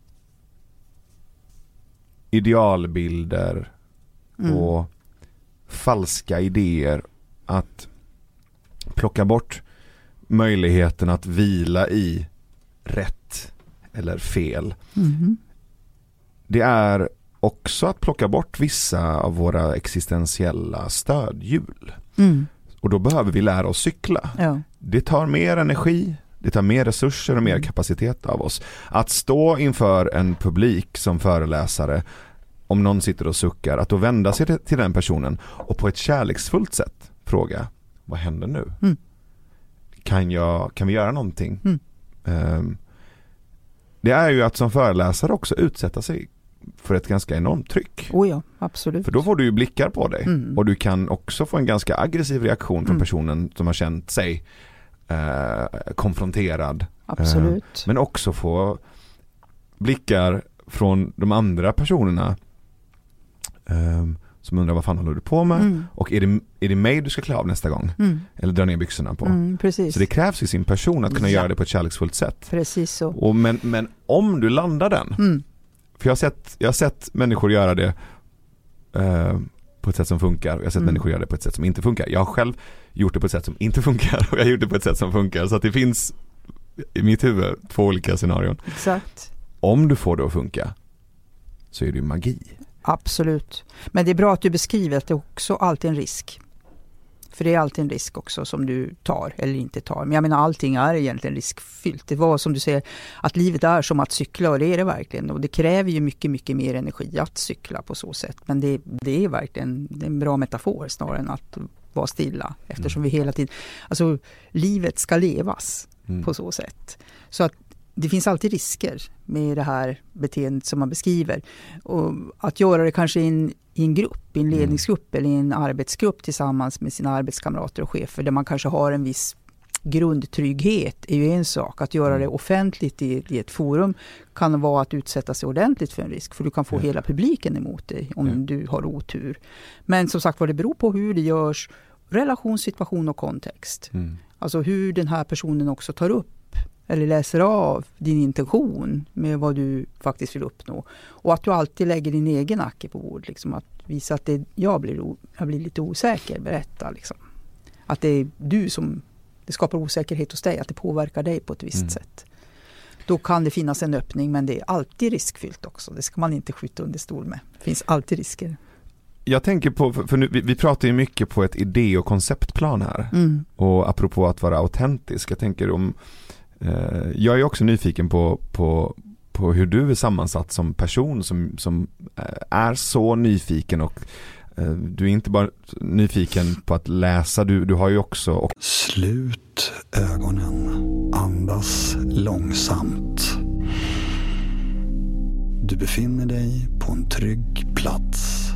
idealbilder mm. och falska idéer, att plocka bort möjligheten att vila i rätt eller fel. Mm. Det är också att plocka bort vissa av våra existentiella stödhjul. Mm. Och då behöver vi lära oss cykla. Ja. Det tar mer energi, det tar mer resurser och mer mm. kapacitet av oss. Att stå inför en publik som föreläsare, om någon sitter och suckar, att då vända sig till den personen och på ett kärleksfullt sätt fråga, vad händer nu? Mm. Kan, jag, kan vi göra någonting? Mm. Um, det är ju att som föreläsare också utsätta sig för ett ganska enormt tryck. Oh ja, absolut. För då får du ju blickar på dig. Mm. Och du kan också få en ganska aggressiv reaktion från mm. personen som har känt sig eh, konfronterad. Absolut. Eh, men också få blickar från de andra personerna eh, som undrar vad fan håller du på med? Mm. Och är det, är det mig du ska klä av nästa gång? Mm. Eller dra ner byxorna på? Mm, precis. Så det krävs i sin person att kunna ja. göra det på ett kärleksfullt sätt. Precis så. Och men, men om du landar den, mm. för jag har, sett, jag har sett människor göra det eh, på ett sätt som funkar, och jag har sett mm. människor göra det på ett sätt som inte funkar. Jag har själv gjort det på ett sätt som inte funkar, och jag har gjort det på ett sätt som funkar. Så att det finns i mitt huvud två olika scenarion. Exakt. Om du får det att funka så är det ju magi. Absolut. Men det är bra att du beskriver att det också alltid är en risk. För det är alltid en risk också som du tar eller inte tar. Men jag menar, allting är egentligen riskfyllt. Det var som du säger, att livet är som att cykla, och det är det verkligen. Och det kräver ju mycket, mycket mer energi att cykla på så sätt. Men det, det är verkligen det är en bra metafor snarare än att vara stilla. Eftersom mm. vi hela tiden, alltså livet ska levas mm. på så sätt. Så att det finns alltid risker med det här beteendet som man beskriver. Och att göra det kanske i en, i en grupp, i en ledningsgrupp mm. eller i en arbetsgrupp tillsammans med sina arbetskamrater och chefer, där man kanske har en viss grundtrygghet, är ju en sak. Att göra det offentligt i, i ett forum kan vara att utsätta sig ordentligt för en risk, för du kan få ja. hela publiken emot dig om ja. du har otur. Men som sagt, vad det beror på hur det görs, relationssituation och kontext. Mm. Alltså hur den här personen också tar upp eller läser av din intention med vad du faktiskt vill uppnå. Och att du alltid lägger din egen nacke på bord. Liksom, att visa att det, jag, blir, jag blir lite osäker, berätta. Liksom. Att det är du som, det skapar osäkerhet hos dig, att det påverkar dig på ett visst mm. sätt. Då kan det finnas en öppning, men det är alltid riskfyllt också. Det ska man inte skjuta under stol med. Det finns alltid risker. Jag tänker på, för nu, vi, vi pratar ju mycket på ett idé- och konceptplan här. Mm. Och apropå att vara autentisk, jag tänker om jag är också nyfiken på, på, på hur du är sammansatt som person som, som är så nyfiken, och du är inte bara nyfiken på att läsa, du, du har ju också... Och... Slut ögonen, andas långsamt. Du befinner dig på en trygg plats.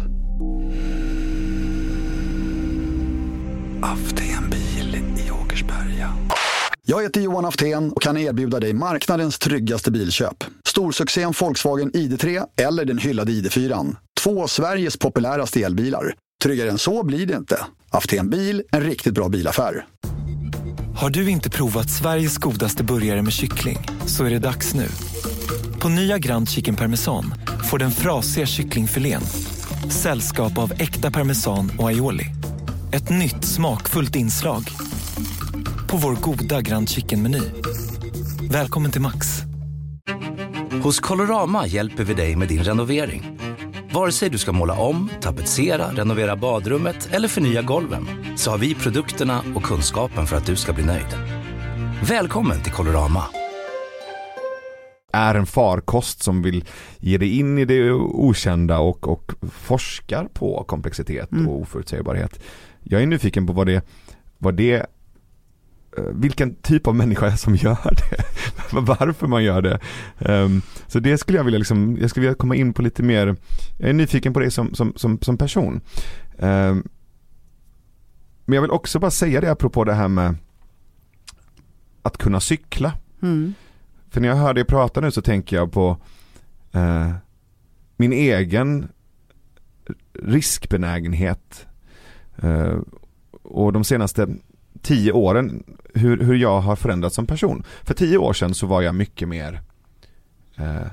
Aftenbil i Åkersberga. Jag heter Johan Aftén och kan erbjuda dig marknadens tryggaste bilköp. Storsuccén Volkswagen I D tre eller den hyllade I D fyra. Två av Sveriges populäraste elbilar. Tryggare än så blir det inte. Aftén bil, en riktigt bra bilaffär. Har du inte provat Sveriges godaste burgare med kyckling, så är det dags nu. På nya Grand Chicken Parmesan får den frasiga kycklingfilén sällskap av äkta parmesan och aioli. Ett nytt smakfullt inslag på vår goda Grand Chicken-meny. Välkommen till Max. Hos Colorama hjälper vi dig med din renovering. Vare sig du ska måla om, tapetsera, renovera badrummet eller förnya golven, så har vi produkterna och kunskapen för att du ska bli nöjd. Välkommen till Colorama. Är en farkost som vill ge dig in i det okända och, och forskar på komplexitet mm. och oförutsägbarhet. Jag är nyfiken på vad det, vad det vilken typ av människa som gör det. Varför man gör det. Um, så det skulle jag vilja liksom, jag skulle vilja komma in på lite mer. Jag är nyfiken på det som, som, som, som person. Um, men jag vill också bara säga det apropå det här med att kunna cykla. Mm. För när jag hör dig prata nu så tänker jag på uh, min egen riskbenägenhet uh, och de senaste tio åren, hur, hur jag har förändrats som person. För tio år sedan så var jag mycket mer eh,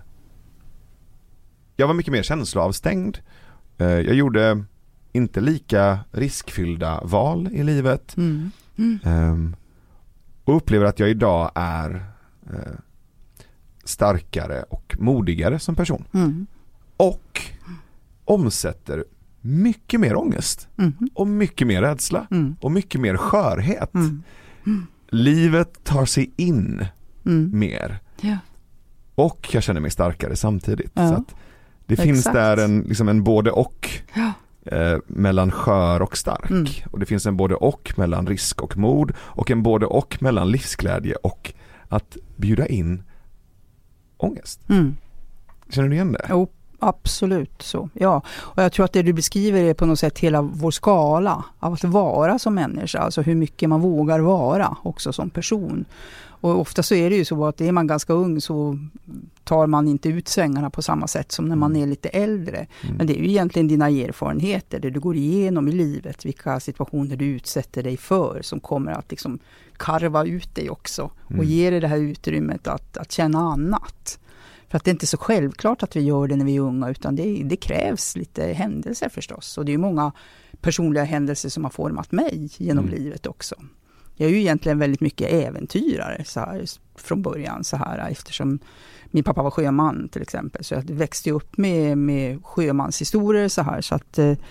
jag var mycket mer känsloavstängd. Eh, jag gjorde inte lika riskfyllda val i livet. Mm. Mm. Eh, och upplever att jag idag är eh, starkare och modigare som person. Mm. Och omsätter mycket mer ångest mm. och mycket mer rädsla mm. och mycket mer skörhet. Mm. Mm. Livet tar sig in mm. mer. Ja. Och jag känner mig starkare samtidigt. Ja. Så att det Exakt. finns där en, liksom en både och ja. eh, mellan skör och stark. Mm. Och det finns en både och mellan risk och mod, och en både och mellan livsglädje och att bjuda in ångest. Mm. Känner du igen det? Jo, Absolut så, ja. Och jag tror att det du beskriver är på något sätt hela vår skala av att vara som människa. Alltså hur mycket man vågar vara också som person. Och ofta så är det ju så att är man ganska ung så tar man inte ut svängarna på samma sätt som när man är lite äldre. Mm. Men det är ju egentligen dina erfarenheter, det du går igenom i livet, vilka situationer du utsätter dig för som kommer att liksom karva ut dig också. Mm. Och ge dig det här utrymmet att, att känna annat. För att det är inte så självklart att vi gör det när vi är unga, utan det, det krävs lite händelser förstås. Och det är ju många personliga händelser som har format mig genom mm. livet också. Jag är ju egentligen väldigt mycket äventyrare så här, från början så här, eftersom min pappa var sjöman till exempel. Så jag växte upp med, med sjömanshistorier så här. Så att, eh,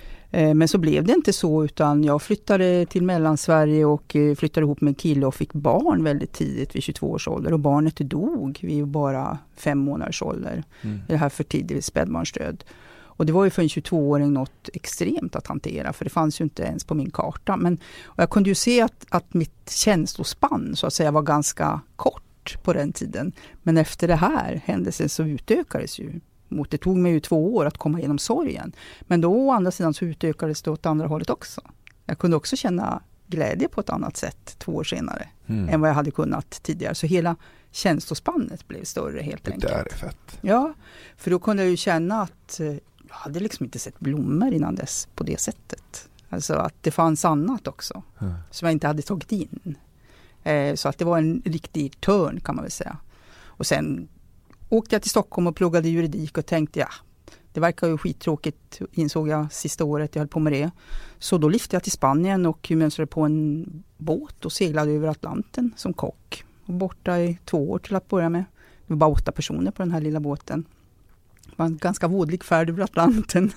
men så blev det inte så, utan jag flyttade till Mellansverige och eh, flyttade ihop med en kille och fick barn väldigt tidigt vid tjugotvå års ålder. Och barnet dog vid bara fem månaders ålder. Mm. Det här för tidigt spädbarnsdöd. Och det var ju för en tjugotvååring något extremt att hantera, för det fanns ju inte ens på min karta. Men och jag kunde ju se att, att mitt känslospann så att säga var ganska kort på den tiden. Men efter det här händelsen så utökades ju. Mot det tog mig ju två år att komma igenom sorgen. Men då å andra sidan så utökades det åt andra hållet också. Jag kunde också känna glädje på ett annat sätt två år senare mm. än vad jag hade kunnat tidigare. Så hela känslospannet blev större helt det enkelt. Det där är fett. Ja, för då kunde jag ju känna att jag hade liksom inte sett blommor innan dess på det sättet. Alltså att det fanns annat också mm. som jag inte hade tagit in. Eh, så att det var en riktig törn kan man väl säga. Och sen åkte jag till Stockholm och pluggade juridik och tänkte ja, det verkar ju skittråkigt, insåg jag sista året jag höll på med det. Så då lyfte jag till Spanien och mönstrade på en båt och seglade över Atlanten som kock. Och borta i två år till att börja med. Det var bara åtta personer på den här lilla båten. Det var en ganska vådlig färd över Atlanten.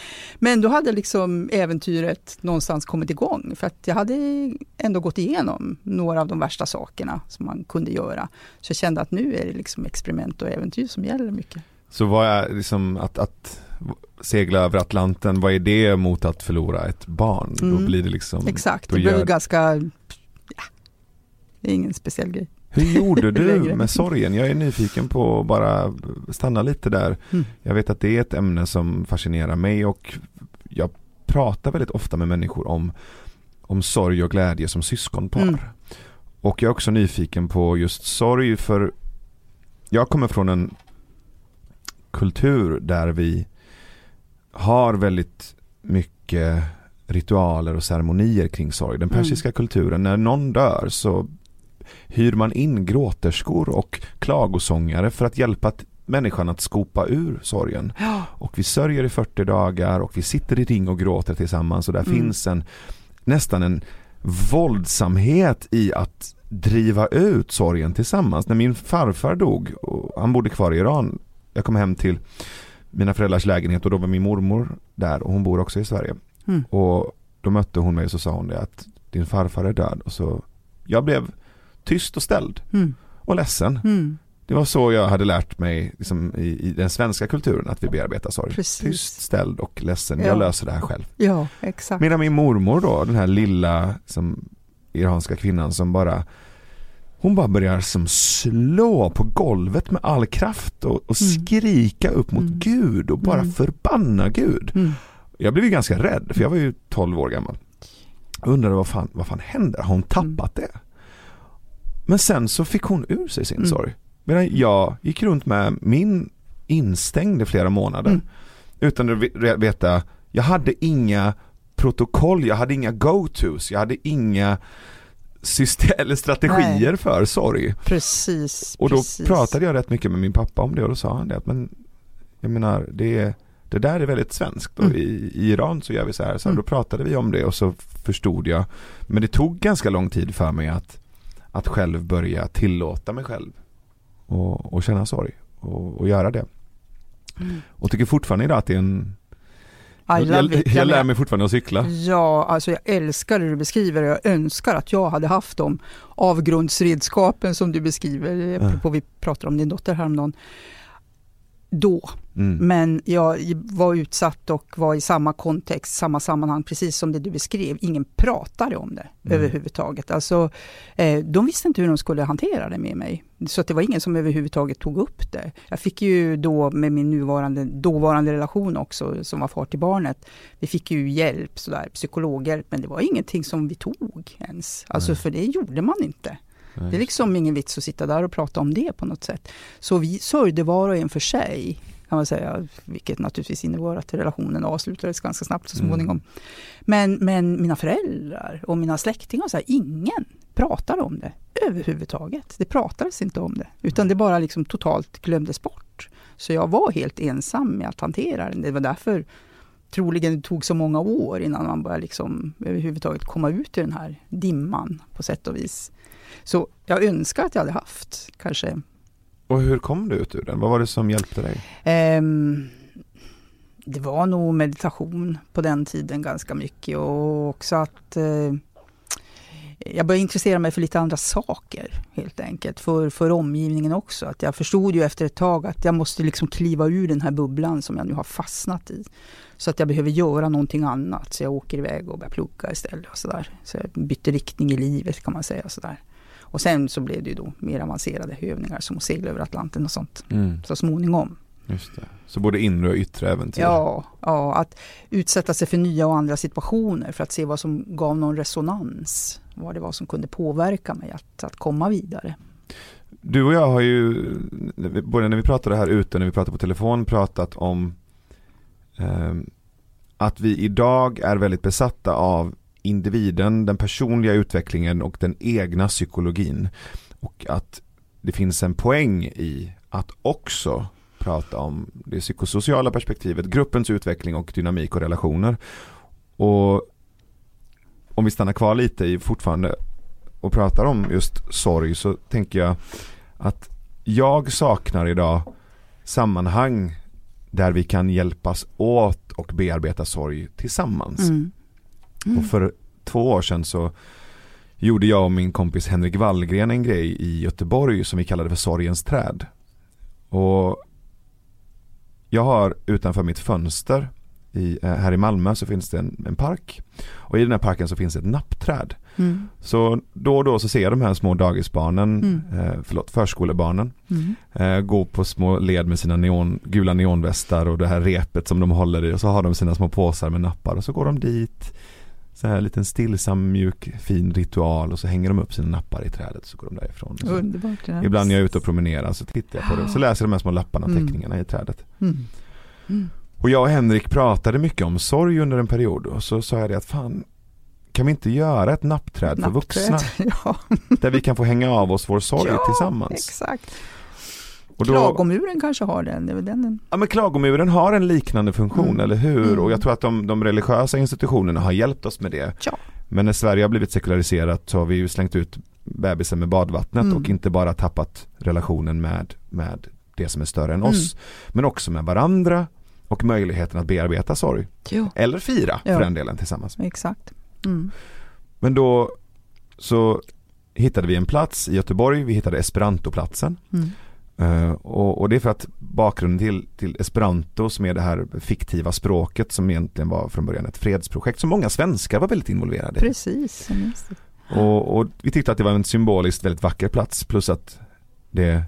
Men då hade liksom äventyret någonstans kommit igång. För att jag hade ändå gått igenom några av de värsta sakerna som man kunde göra. Så jag kände att nu är det liksom experiment och äventyr som gäller mycket. Så vad är liksom att, att segla över Atlanten, vad är det mot att förlora ett barn? Mm. Då blir det liksom... Exakt, det gör... blev ganska... Ja, det är ingen speciell grej. Hur gjorde du med sorgen? Jag är nyfiken på att bara stanna lite där. Mm. Jag vet att det är ett ämne som fascinerar mig och jag pratar väldigt ofta med människor om, om sorg och glädje som syskonpar. Mm. Och jag är också nyfiken på just sorg, för jag kommer från en kultur där vi har väldigt mycket ritualer och ceremonier kring sorg. Den persiska mm. kulturen, när någon dör så hyr man in gråterskor och klagosångare för att hjälpa människan att skopa ur sorgen. Ja. Och vi sörjer i fyrtio dagar och vi sitter i ring och gråter tillsammans, och där mm. finns en nästan en våldsamhet i att driva ut sorgen tillsammans. När min farfar dog, och han bodde kvar i Iran, jag kom hem till mina föräldrars lägenhet och då var min mormor där och hon bor också i Sverige. Mm. Och då mötte hon mig och så sa hon det, att din farfar är död. Och så jag blev tyst och ställd mm. och ledsen. Mm. Det var så jag hade lärt mig liksom, i, i den svenska kulturen att vi bearbetar sorg. Precis. Tyst, ställd och ledsen. Ja. Jag löser det här själv. Ja, exakt. Medan min mormor då, den här lilla som, iranska kvinnan som bara hon bara börjar som slå på golvet med all kraft och, och mm. skrika upp mot mm. Gud och bara mm. förbanna Gud. Mm. Jag blev ju ganska rädd, för jag var ju tolv år gammal. Jag undrade vad fan, vad fan händer? Har hon tappat mm. det? Men sen så fick hon ur sig sin mm. sorg. Medan jag gick runt med min instängd i flera månader. Mm. Utan att veta, jag hade inga protokoll, jag hade inga go-tos, jag hade inga system eller strategier Nej. för sorg. Precis. Och då precis. pratade jag rätt mycket med min pappa om det, och då sa han det att men jag menar, det, det där är väldigt svenskt och mm. i, i Iran så gör vi så här. Så mm. då pratade vi om det och så förstod jag. Men det tog ganska lång tid för mig att att själv börja tillåta mig själv och, och känna sorg och, och göra det. Mm. Och tycker fortfarande idag att det är en jag, jag, jag lär mig fortfarande att cykla. Ja, alltså jag älskar det du beskriver. Jag önskar att jag hade haft de avgrundsredskapen som du beskriver. Mm. Apropå vi pratar om din dotter häromdagen. då. Mm. Men jag var utsatt och var i samma kontext, samma sammanhang, precis som det du beskrev. Ingen pratade om det mm. överhuvudtaget. Alltså, eh, de visste inte hur de skulle hantera det med mig. Så att det var ingen som överhuvudtaget tog upp det. Jag fick ju då med min nuvarande, dåvarande relation också, som var far till barnet. Vi fick ju hjälp, sådär, psykologhjälp, men det var ingenting som vi tog ens. Alltså, för det gjorde man inte. Det är liksom ingen vits att sitta där och prata om det på något sätt. Så vi sörjde var och en för sig, kan man säga, vilket naturligtvis innebar att relationen avslutades ganska snabbt så småningom. Mm. Men, men mina föräldrar och mina släktingar, så här, ingen pratade om det överhuvudtaget. Det pratades inte om det, utan det bara liksom totalt glömdes bort. Så jag var helt ensam med att hantera det. Det var därför troligen det tog så många år innan man började liksom överhuvudtaget komma ut ur den här dimman på sätt och vis. Så jag önskar att jag hade haft kanske. Och hur kom du ut ur den? Vad var det som hjälpte dig? Um, det var nog meditation på den tiden ganska mycket. Och också att uh, jag började intressera mig för lite andra saker helt enkelt. För, för omgivningen också. Att jag förstod ju efter ett tag att jag måste liksom kliva ur den här bubblan som jag nu har fastnat i. Så att jag behöver göra någonting annat. Så jag åker iväg och börjar plugga istället. Och så där. Så jag bytte riktning i livet, kan man säga. Så där. Och sen så blev det ju då mer avancerade övningar som att segla över Atlanten och sånt. Mm. Så småningom. Just det. Så både inre och yttre äventyr. Ja, ja, att utsätta sig för nya och andra situationer för att se vad som gav någon resonans. Vad det var som kunde påverka mig att, att komma vidare. Du och jag har ju, både när vi pratade här ute och när vi pratade på telefon, pratat om eh, att vi idag är väldigt besatta av individen, den personliga utvecklingen och den egna psykologin. Och att det finns en poäng i att också prata om det psykosociala perspektivet, gruppens utveckling och dynamik och relationer. Och om vi stannar kvar lite i fortfarande och pratar om just sorg, så tänker jag att jag saknar idag sammanhang där vi kan hjälpas åt och bearbeta sorg tillsammans. Mm. Mm. Och för två år sedan så gjorde jag och min kompis Henrik Wallgren en grej i Göteborg som vi kallade för Sorgens träd. Och jag har utanför mitt fönster i, här i Malmö så finns det en, en park. Och i den här parken så finns ett nappträd. Mm. Så då och då så ser jag de här små dagisbarnen, mm. eh, förlåt, förskolebarnen mm. eh, gå på små led med sina neon, gula neonvästar och det här repet som de håller i, och så har de sina små påsar med nappar och så går de dit, så här en liten stillsam, mjuk, fin ritual, och så hänger de upp sina nappar i trädet, så går de därifrån. Så underbart, ja. Ibland när jag är ute och promenerar så tittar jag på det, så läser jag de här små lapparna och teckningarna mm. i trädet. Mm. Mm. Och jag och Henrik pratade mycket om sorg under en period, och så sa jag det att fan, kan vi inte göra ett nappträd, nappträd för vuxna? Ja. Där vi kan få hänga av oss vår sorg ja, tillsammans. Exakt. Och då, Klagomuren kanske har den, det är väl den. Ja, men Klagomuren har en liknande funktion, mm. eller hur? Mm. Och jag tror att de, de religiösa institutionerna har hjälpt oss med det. Ja. Men när Sverige har blivit sekulariserat så har vi ju slängt ut bebisen med badvattnet mm. och inte bara tappat relationen med, med det som är större än oss, mm. men också med varandra och möjligheten att bearbeta sorg. Jo. Eller fira jo. för den delen tillsammans. Exakt. Mm. Men då så hittade vi en plats i Göteborg, vi hittade Esperantoplatsen. Mm. Uh, och, och det är för att bakgrunden till, till Esperanto, som är det här fiktiva språket som egentligen var från början ett fredsprojekt som många svenskar var väldigt involverade i. Precis. Och, och vi tyckte att det var en symboliskt väldigt vacker plats, plus att det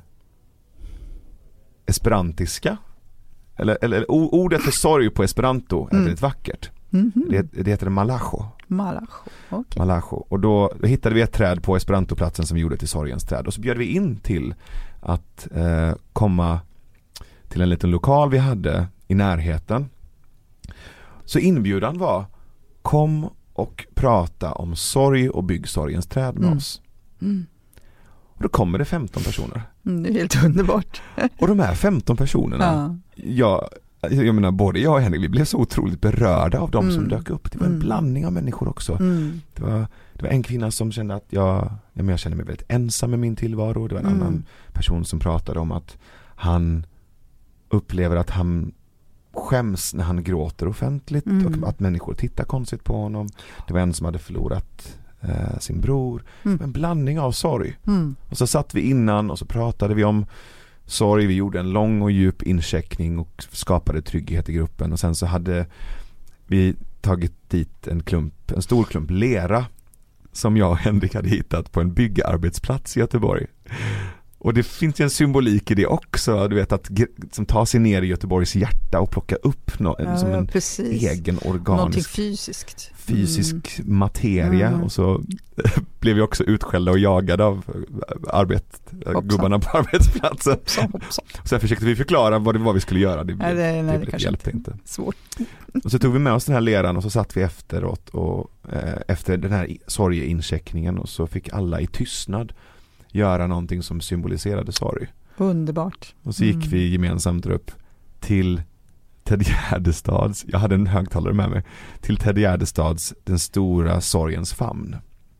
esperantiska eller, eller ordet för sorg på esperanto är mm. väldigt vackert. Mm-hmm. Det, det heter malacho. Malacho, okay. Malacho. Och då, då hittade vi ett träd på Esperantoplatsen som vi gjorde till Sorgens träd. Och så bjöd vi in till att eh, komma till en liten lokal vi hade i närheten. Så inbjudan var: kom och prata om sorg och bygg Sorgens träd med mm. oss. Mm. Och då kommer det femton personer. Mm, det är helt underbart. Och de här femton personerna, ja. jag, jag menar både jag och Henrik, vi blev så otroligt berörda av dem mm. som dök upp. Det var en mm. blandning av människor också. Mm. Det var, det var en kvinna som kände att jag, jag, men jag kände mig väldigt ensam med min tillvaro. Det var en mm. annan person som pratade om att han upplever att han skäms när han gråter offentligt mm. och att människor tittar konstigt på honom. Det var en som hade förlorat eh, sin bror. Mm. En blandning av sorg. Mm. Och så satt vi innan och så pratade vi om sorg. Vi gjorde en lång och djup incheckning och skapade trygghet i gruppen. Och sen så hade vi tagit dit en klump, en stor klump lera som jag och Henrik hade hittat på en byggarbetsplats i Göteborg. Och det finns ju en symbolik i det också, du vet, att som tar sig ner i Göteborgs hjärta och plocka upp no, ja, som en precis. egen organisk någonting fysiskt. fysisk mm. materia mm. och så blev vi också utskällda och jagade av arbet, gubbarna på arbetsplatsen. Hoppsan, hoppsan. Så försökte vi förklara vad det var vi skulle göra. Det, nej, det, nej, det, det hjälpte inte. Svårt. Och så tog vi med oss den här leran och så satt vi efteråt och eh, efter den här sorgeincheckningen och så fick alla i tystnad göra någonting som symboliserade sorg. Underbart. Och så gick mm. vi gemensamt upp till Ted Gärdestads, jag hade en högtalare med mig, till Ted Gärdestads Den stora sorgens famn.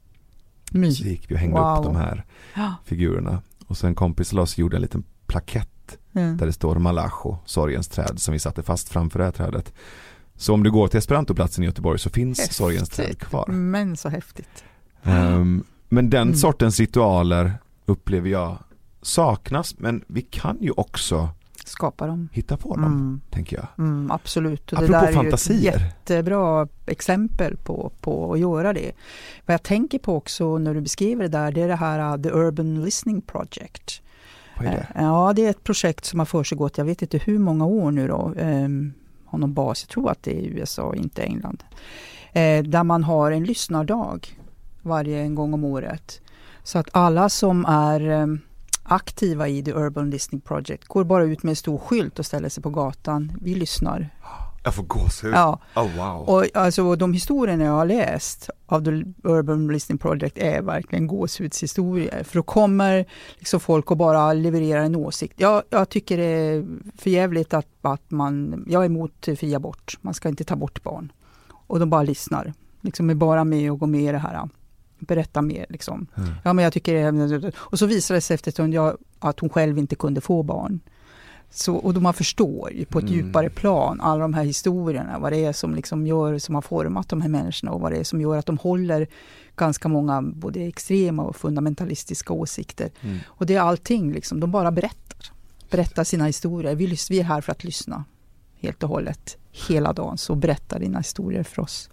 Mm. Så gick vi och hängde wow. upp de här ja. figurerna. Och sen kompis till oss gjorde en liten plakett mm. där det står Malacho, sorgens träd, som vi satte fast framför det här trädet. Så om du går till Esperantoplatsen i Göteborg så finns häftigt. Sorgens träd kvar. Men så häftigt. Um, men den mm. sortens ritualer upplever jag saknas, men vi kan ju också skapa dem. Hitta på dem, mm. tänker jag. Mm, absolut. Och apropå det där fantasier. Är ju ett jättebra exempel på, på att göra det. Vad jag tänker på också när du beskriver det där, det är det här uh, The Urban Listening Project. Vad är det? Uh, ja, det är ett projekt som har försiggått, jag vet inte hur många år nu då. Um, har någon bas, jag tror att det är U S A, inte England. Uh, där man har en lyssnardag varje en gång om året. Så att alla som är um, aktiva i The Urban Listening Project går bara ut med en stor skylt och ställer sig på gatan. Vi lyssnar. Jag får gåshud. Ja. Oh, wow. Och alltså de historierna jag har läst av The Urban Listening Project är verkligen gåshudshistorier. För då kommer liksom folk och bara levererar en åsikt. Jag, jag tycker det är förjävligt att, att man, jag är emot fri abort. Man ska inte ta bort barn. Och de bara lyssnar. Liksom är bara med och går med i det här. Berätta mer liksom. Mm. Ja, men jag tycker det, och så visade det sig eftersom jag att hon själv inte kunde få barn. Så, och då man förstår ju på ett mm. djupare plan alla de här historierna, vad det är som liksom gör, som har format de här människorna och vad det är som gör att de håller ganska många både extrema och fundamentalistiska åsikter. Mm. Och det är allting liksom, de bara berättar. Berättar sina historier. Vi, vi är här för att lyssna helt och hållet hela dagen, så berättar dina historier för oss.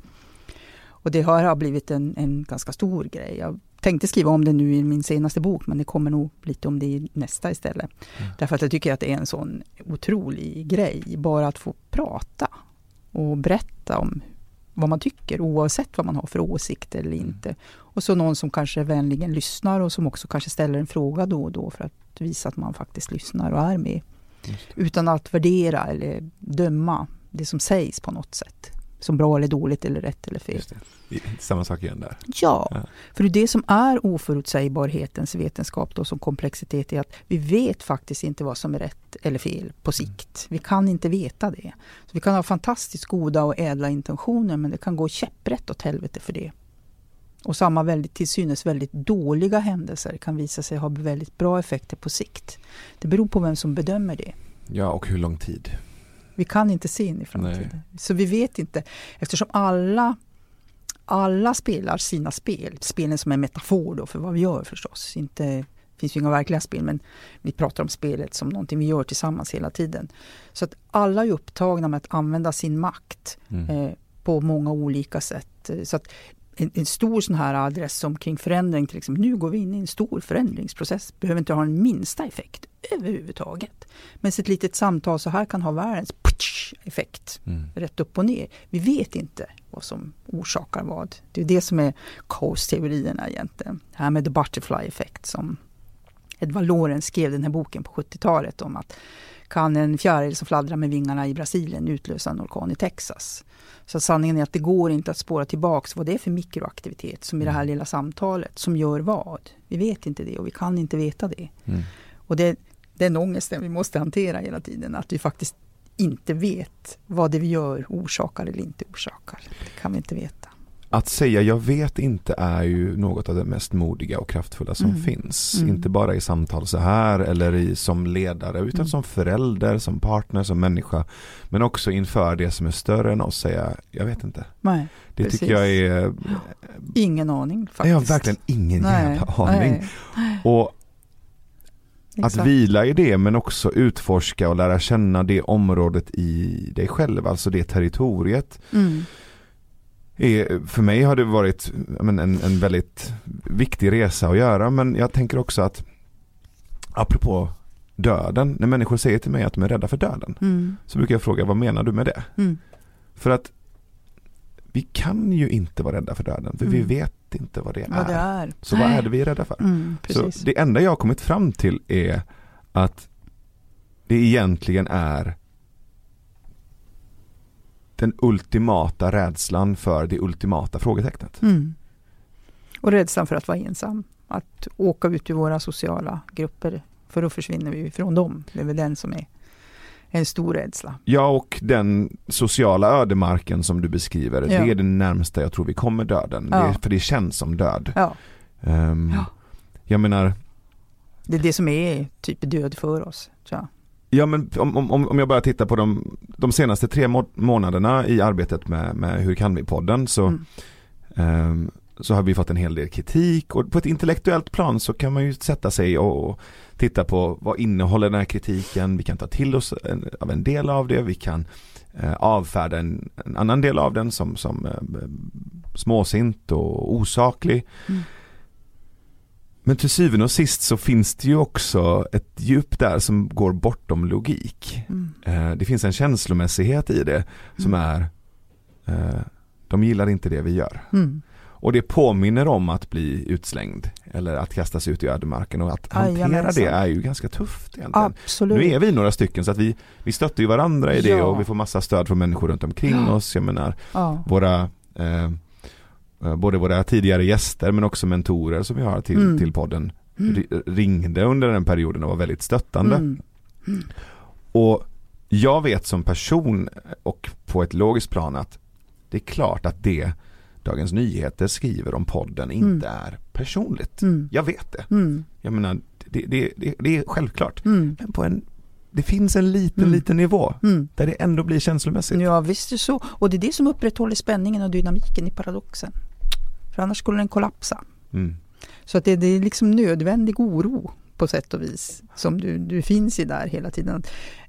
Och det har blivit en, en ganska stor grej. Jag tänkte skriva om det nu i min senaste bok, men det kommer nog lite om det i nästa istället. Mm. Därför att jag tycker att det är en sån otrolig grej. Bara att få prata och berätta om vad man tycker, oavsett vad man har för åsikter eller inte. Mm. Och så någon som kanske vänligen lyssnar och som också kanske ställer en fråga då och då för att visa att man faktiskt lyssnar och är med. Utan att värdera eller döma det som sägs på något sätt. Som bra eller dåligt eller rätt eller fel. Just det. Samma sak igen där. Ja, ja, för det är det som är oförutsägbarhetens vetenskap då, som komplexitet, är att vi vet faktiskt inte vad som är rätt eller fel på sikt. Vi kan inte veta det. Så vi kan ha fantastiskt goda och ädla intentioner, men det kan gå käpprätt åt helvete för det. Och samma väldigt till synes väldigt dåliga händelser kan visa sig ha väldigt bra effekter på sikt. Det beror på vem som bedömer det. Ja, och hur lång tid. Vi kan inte se in i framtiden. Nej. Så vi vet inte. Eftersom alla, alla spelar sina spel. Spelen som är metafor då för vad vi gör förstås. Inte, det finns ju inga verkliga spel, men vi pratar om spelet som någonting vi gör tillsammans hela tiden. Så att alla är upptagna med att använda sin makt mm. eh, på många olika sätt. Så att en, en stor sån här adress omkring förändring, till exempel, nu går vi in i en stor förändringsprocess, behöver inte ha en minsta effekt överhuvudtaget. Men ett litet samtal så här kan ha världens effekt mm. rätt upp och ner. Vi vet inte vad som orsakar vad. Det är det som är kaosteorierna egentligen. Det här med the butterfly effect som Edward Lorenz skrev den här boken på sjuttiotalet om att kan en fjäril som fladdrar med vingarna i Brasilien utlösa en orkan i Texas. Så sanningen är att det går inte att spåra tillbaks vad det är för mikroaktivitet som i det här lilla samtalet som gör vad. Vi vet inte det och vi kan inte veta det. Mm. Och det, den ångesten vi måste hantera hela tiden, att vi faktiskt inte vet vad det vi gör orsakar eller inte orsakar. Det kan vi inte veta. Att säga jag vet inte är ju något av det mest modiga och kraftfulla som mm. finns. Mm. Inte bara i samtal så här eller i, som ledare, utan mm. som förälder, som partner, som människa. Men också inför det som är större än oss säga jag vet inte. Nej, det precis. Tycker jag är... Ingen aning faktiskt. Jag har verkligen ingen Nej. jävla aning. Nej. Och Exakt. Att vila i det, men också utforska och lära känna det området i dig själv, alltså det territoriet. Mm. Är, för mig har det varit men, en, en väldigt viktig resa att göra, men jag tänker också att apropå döden, när människor säger till mig att de är rädda för döden, Mm. så brukar jag fråga, vad menar du med det? Mm. För att vi kan ju inte vara rädda för döden, för Mm. vi vet inte vad det är. Vad det är. Så vad är det vi är rädda för? Mm, Så precis. det enda jag har kommit fram till är att det egentligen är den ultimata rädslan för det ultimata frågetecknet. Mm. Och rädslan för att vara ensam. Att åka ut ur våra sociala grupper, för då försvinner vi från dem. Det är väl den som är en stor rädsla. Ja, och den sociala ödemarken som du beskriver, Ja. det är det närmsta jag tror vi kommer döden. Ja. Det är, för det känns som död. Ja. Um, Ja. Jag menar... Det är det som är typ död för oss, tror jag. Ja, men om, om, om jag bara tittar på de, de senaste tre må- månaderna i arbetet med, med Hur kan vi-podden, så, Mm. um, så har vi fått en hel del kritik. Och på ett intellektuellt plan så kan man ju sätta sig och, och titta på vad innehåller den här kritiken. Vi kan ta till oss en, av en del av det. Vi kan eh, avfärda en, en annan del av den som, som eh, småsint och osaklig. Mm. Men till syvende och sist så finns det ju också ett djup där som går bortom logik. Mm. Eh, det finns en känslomässighet i det som Mm. är eh, de gillar inte det vi gör. Mm. Och det påminner om att bli utslängd eller att kastas ut i ödemarken, och att hantera Jajamensan. det är ju ganska tufft egentligen. Absolut. Nu är vi några stycken så att vi, vi stöttar ju varandra i det, Ja. och vi får massa stöd från människor runt omkring Ja. oss. Jag menar, Ja. våra eh, både våra tidigare gäster men också mentorer som vi har till, Mm. till podden Mm. ri- ringde under den perioden och var väldigt stöttande. Mm. Mm. Och jag vet som person och på ett logiskt plan att det är klart att det Dagens Nyheter skriver om podden inte Mm. är personligt. Mm. Jag vet det. Mm. Jag menar, det, det, det, det är självklart. Mm. Men på en, det finns en liten, Mm. liten nivå Mm. där det ändå blir känslomässigt. Ja, visst är det så. Och det är det som upprätthåller spänningen och dynamiken i paradoxen. För annars skulle den kollapsa. Mm. Så att det, det är liksom nödvändig oro på sätt och vis som du, du finns i där hela tiden.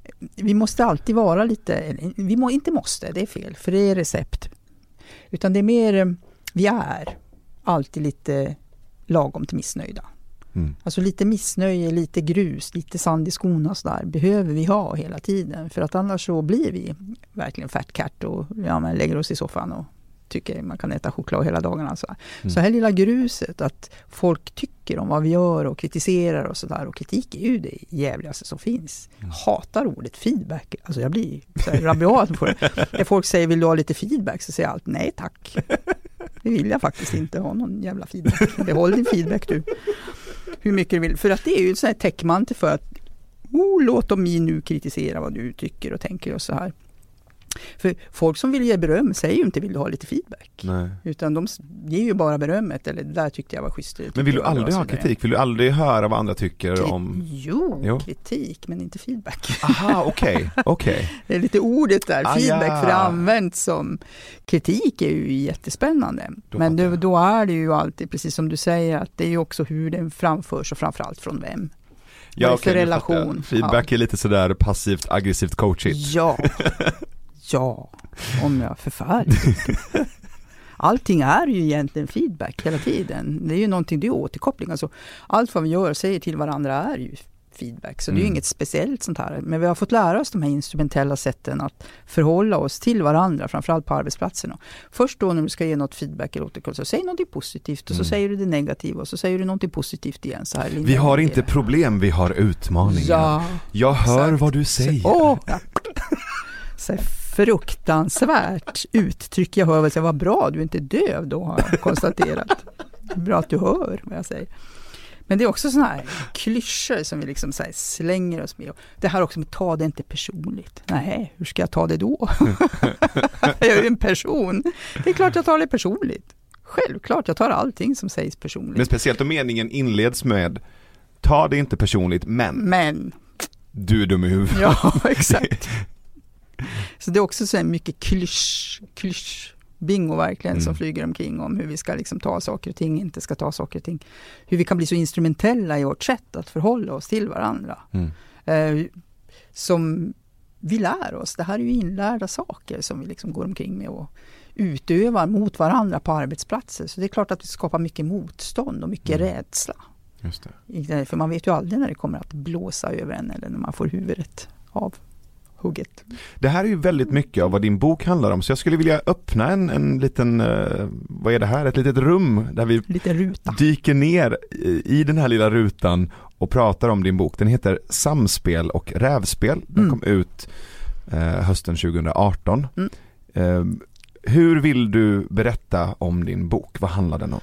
Vi måste alltid vara lite, vi må, inte måste, det är fel, för det är recept. Utan det är mer, vi är alltid lite lagom till missnöjda. Mm. Alltså lite missnöje, lite grus, lite sand i skorna så där behöver vi ha hela tiden. För att annars så blir vi verkligen fat cat och ja, man lägger oss i soffan och tycker man kan äta choklad hela dagarna. Så här. Mm. Så här lilla gruset, att folk tycker om vad vi gör och kritiserar och sådär. Och kritik är ju det jävligaste som finns. Mm. Hatar ordet feedback. Alltså jag blir så här rabiat på det. När folk säger vill du ha lite feedback så säger jag alltid nej tack. Det vill jag faktiskt inte ha någon jävla feedback. Behåll din feedback du. Hur mycket du vill. För att det är ju en sån här täckmantel för att oh, låt dem nu kritisera vad du tycker och tänker och så här. För folk som vill ge beröm säger ju inte vill du ha lite feedback. Nej. Utan de ger ju bara berömmet. Eller det där tyckte jag var schysst. Men vill du aldrig ha kritik? Vill du aldrig höra vad andra tycker Kri- om... Jo, Jo. kritik men inte feedback. Aha, okej. Okay. Okay. Det är lite ordet där, Ah, feedback, ja. för det används som kritik är ju jättespännande. Då Men fattar det, jag. då är det ju alltid, precis som du säger, att det är ju också hur den framförs och framförallt från vem. Vad är det för okej, nu fattar jag. relation? Feedback är lite sådär passivt, aggressivt, coachigt. Ja, ja, om jag förfärligt. Allting är ju egentligen feedback hela tiden. Det är ju någonting, det är återkoppling. Alltså, allt vad vi gör och säger till varandra är ju feedback. Så det är ju Mm. inget speciellt sånt här. Men vi har fått lära oss de här instrumentella sätten att förhålla oss till varandra, framförallt på arbetsplatserna. Först då när du ska ge något feedback eller återkoppling, så säg något positivt och så Mm. säger du det negativa och så säger du något positivt igen. Så här, Vi har inte problem, vi har utmaningar. Ja, Jag hör exakt. vad du säger. Åh, ja. Så här fruktansvärt uttryck jag hör. Väl, så här, vad bra, du är inte döv då, har jag konstaterat. Bra att du hör vad jag säger. Men det är också såna här klyschor som vi liksom så här slänger oss med. Det här också med ta det inte personligt. Nej, hur ska jag ta det då? Jag är ju en person. Det är klart jag tar det personligt. Självklart, jag tar allting som sägs personligt. Men speciellt om meningen inleds med ta det inte personligt, men Men, du är dum i huvudet. ja exakt. Så det är också så här mycket klysch, klysch bingo verkligen Mm. som flyger omkring om hur vi ska liksom ta saker och ting, inte ska ta saker och ting. Hur vi kan bli så instrumentella i vårt sätt att förhålla oss till varandra. Mm. Eh, som vi lär oss. Det här är ju inlärda saker som vi liksom går omkring med och utövar mot varandra på arbetsplatser. Så det är klart att det skapar mycket motstånd och mycket Mm. rädsla. Just det. För man vet ju aldrig när det kommer att blåsa över en eller när man får huvudet av hugget. Det här är ju väldigt mycket av vad din bok handlar om, så jag skulle vilja öppna en, en liten, uh, vad är det här? Ett litet rum där vi Lite ruta. dyker ner i, i den här lilla rutan och pratar om din bok. Den heter Samspel och rävspel. Den Mm. kom ut uh, hösten tjugo arton. Mm. Uh, hur vill du berätta om din bok? Vad handlar den om?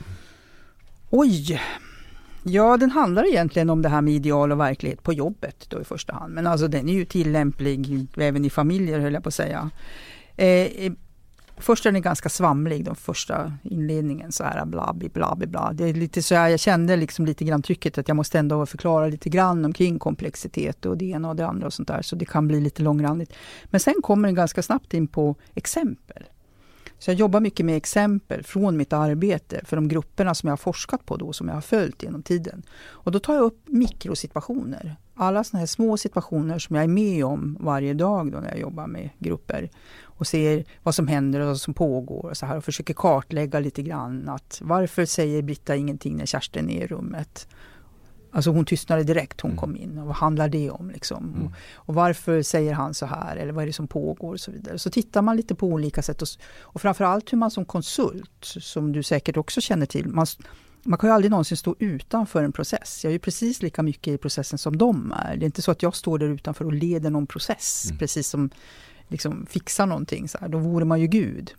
Oj! Ja, den handlar egentligen om det här med ideal och verklighet på jobbet då i första hand. Men alltså den är ju tillämplig även i familjer, höll jag på att säga. Eh, först är den ganska svamlig, den första inledningen så här blabbi, blabbi, bla. Det är lite så här, jag kände liksom lite grann trycket att jag måste ändå förklara lite grann omkring komplexitet och det ena och det andra och sånt där. Så det kan bli lite långrandigt. Men sen kommer den ganska snabbt in på exempel. Så jag jobbar mycket med exempel från mitt arbete för de grupperna som jag har forskat på då, som jag har följt genom tiden. Och då tar jag upp mikrosituationer. Alla såna här små situationer som jag är med om varje dag då när jag jobbar med grupper. Och ser vad som händer och vad som pågår och så här. Och försöker kartlägga lite grann att varför säger Britta ingenting när Kerstin är i rummet? Alltså hon tystnade direkt, hon kom in. Och vad handlar det om liksom? Mm. Och, och varför säger han så här? Eller vad är det som pågår och så vidare. Så tittar man lite på olika sätt. Och, och framförallt hur man som konsult, som du säkert också känner till. Man, man kan ju aldrig någonsin stå utanför en process. Jag är ju precis lika mycket i processen som de är. Det är inte så att jag står där utanför och leder någon process. Mm. Precis som liksom fixar någonting. Så här. Då vore man ju Gud.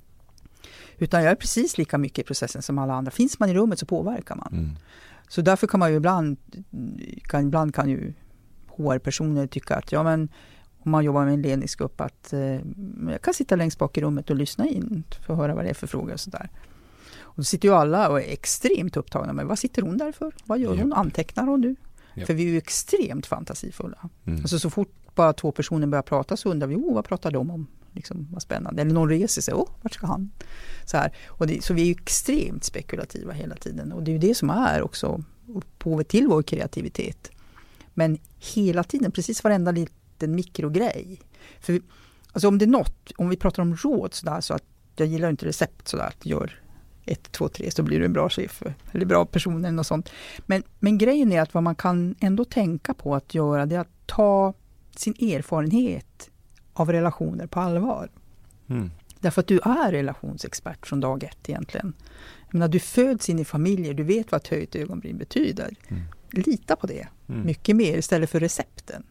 Utan jag är precis lika mycket i processen som alla andra. Finns man i rummet så påverkar man. Mm. Så därför kan man ju ibland kan, ibland kan ju H R-personer tycka att ja men om man jobbar med en ledningsgrupp att eh, jag kan sitta längst bak i rummet och lyssna in för att höra vad det är för frågor och sådär. Och då sitter ju alla och är extremt upptagna med vad sitter hon där för? Vad gör yep. hon? Antecknar hon nu? Yep. För vi är ju extremt fantasifulla. Mm. Alltså så fort bara två personer börjar prata så undrar vi, oh, vad pratar de om? Liksom, vad spännande. Eller någon reser sig, åh, vart ska han? Så, här. Och det, så vi är ju extremt spekulativa hela tiden. Och det är ju det som är också upphovet till vår kreativitet. Men hela tiden, precis varenda liten mikrogrej. För vi, alltså om det är något, om vi pratar om råd sådär, så att jag gillar inte recept sådär, att gör ett, två, tre så blir du en bra chef eller bra person eller något sånt. Men, men grejen är att vad man kan ändå tänka på att göra, det är att ta sin erfarenhet av relationer på allvar. Mm. Därför att du är relationsexpert från dag ett egentligen. Jag menar, du föds in i familjer, du vet vad ett höjt ögonbryn betyder. Mm. Lita på det. Mm. Mycket mer istället för recepten.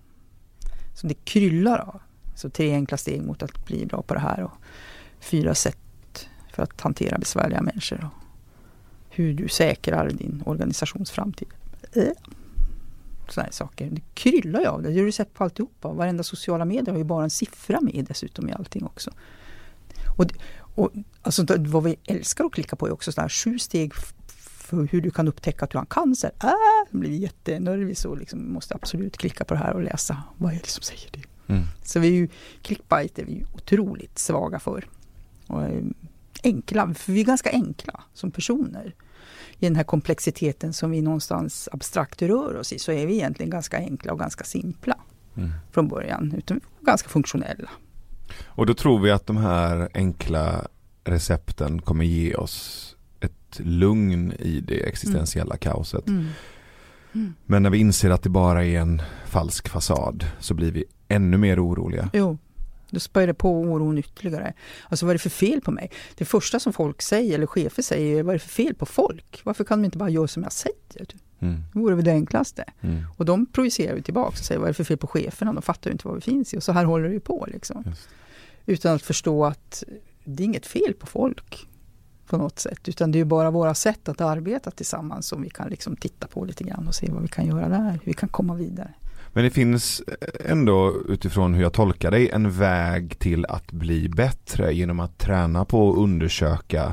Som det kryllar av. Så tre enkla steg mot att bli bra på det här. Och fyra sätt för att hantera besvärliga människor. Och hur du säkrar din organisations framtid. Äh. Sådana här saker. Det kryllar ju av det. Det är recept på alltihopa. Varenda sociala medier har ju bara en siffra med dessutom i allting också. Och, och alltså, vad vi älskar att klicka på är också sådana här sju steg för hur du kan upptäcka att du har cancer. Äh, jag blir jättenervös och liksom måste absolut klicka på det här och läsa. Vad är det som säger det? Mm. Så vi är ju, clickbait är vi ju otroligt svaga för. Och, enkla, för vi är ganska enkla som personer. I den här komplexiteten som vi någonstans abstrakt rör oss i, så är vi egentligen ganska enkla och ganska simpla mm. från början, utan ganska funktionella. Och då tror vi att de här enkla recepten kommer ge oss ett lugn i det existentiella mm. kaoset. Mm. Mm. Men när vi inser att det bara är en falsk fasad så blir vi ännu mer oroliga. Jo. Då spär det på oron ytterligare. Alltså vad är det för fel på mig? Det första som folk säger, eller chefer säger, är vad är det för fel på folk? Varför kan de inte bara göra som jag säger? Mm. Det vore väl det enklaste. Mm. Och de projicerar ju tillbaka och säger vad är det för fel på cheferna? De fattar ju inte vad vi finns i. Och så här håller det ju på liksom. Utan att förstå att det är inget fel på folk på något sätt. Utan det är ju bara våra sätt att arbeta tillsammans som vi kan liksom titta på lite grann och se vad vi kan göra där. Hur vi kan komma vidare. Men det finns ändå, utifrån hur jag tolkar dig, en väg till att bli bättre genom att träna på och undersöka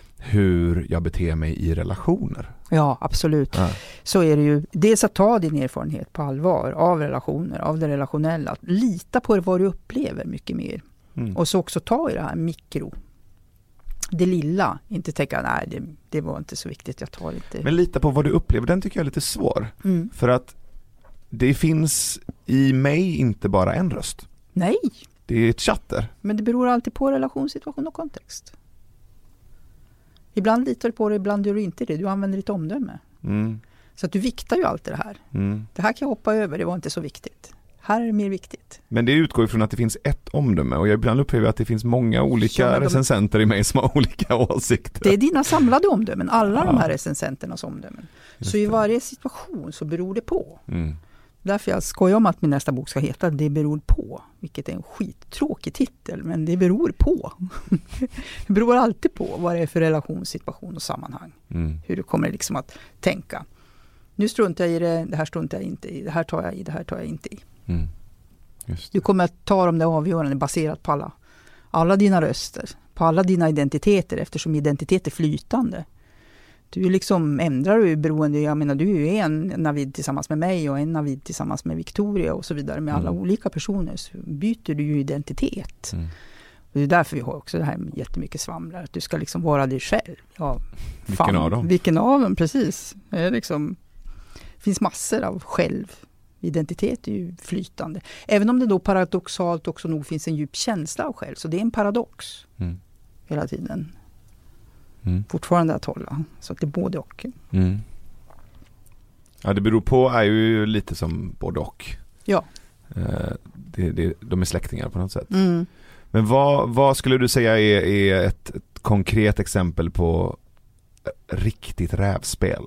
hur jag beter mig i relationer. Ja, absolut. Ja. Så är det ju. Dels att ta din erfarenhet på allvar av relationer, av det relationella. Att lita på vad du upplever mycket mer. Mm. Och så också ta i det här mikro. det lilla, inte tänka nej det, det var inte så viktigt, jag tar inte. Men lita på vad du upplever, den tycker jag är lite svår. Mm. För att det finns i mig inte bara en röst. Nej. Det är ett chatter. Men det beror alltid på relationssituation och kontext. Ibland litar du på det, ibland gör du inte det. Du använder ditt omdöme. Mm. Så att du viktar ju alltid det här. Mm. Det här kan jag hoppa över, det var inte så viktigt. Här är det mer viktigt. Men det utgår ifrån att det finns ett omdöme och jag ibland upplever att det finns många olika ja, de... recensenter i mig som har olika åsikter. Det är dina samlade omdömen, alla ja. de här recensenternas omdömen. Just så i varje situation så beror det på. Mm. Därför jag skojar om att min nästa bok ska heta Det beror på, vilket är en skittråkig titel, men det beror på. Det beror alltid på vad det är för relationssituation och sammanhang. Mm. Hur du kommer liksom att tänka. Nu struntar jag i det, det här struntar jag inte i, det här tar jag i, det här tar jag inte i. Mm. Just Du kommer att ta de där avgörande baserat på alla, alla dina röster, på alla dina identiteter, eftersom identitet är flytande. Du liksom ändrar du beroende, jag menar du är en Navid tillsammans med mig och en Navid tillsammans med Victoria och så vidare, med alla mm. olika personer så byter du ju identitet. Mm. Och det är därför vi har också det här med jättemycket svamlar, att du ska liksom vara dig själv. Ja, vilken fan, av dem? Vilken av dem, precis. Det är liksom, finns massor av själv. Identitet är ju flytande. Även om det då paradoxalt också nog finns en djup känsla av själv, så det är en paradox mm. hela tiden. Mm. Fortfarande att hålla. Så att det är både och. Mm. Ja, det beror på är ju lite som både och. Ja. Eh, det, det, de är släktingar på något sätt. Mm. Men vad, vad skulle du säga är, är ett, ett konkret exempel på riktigt rävspel?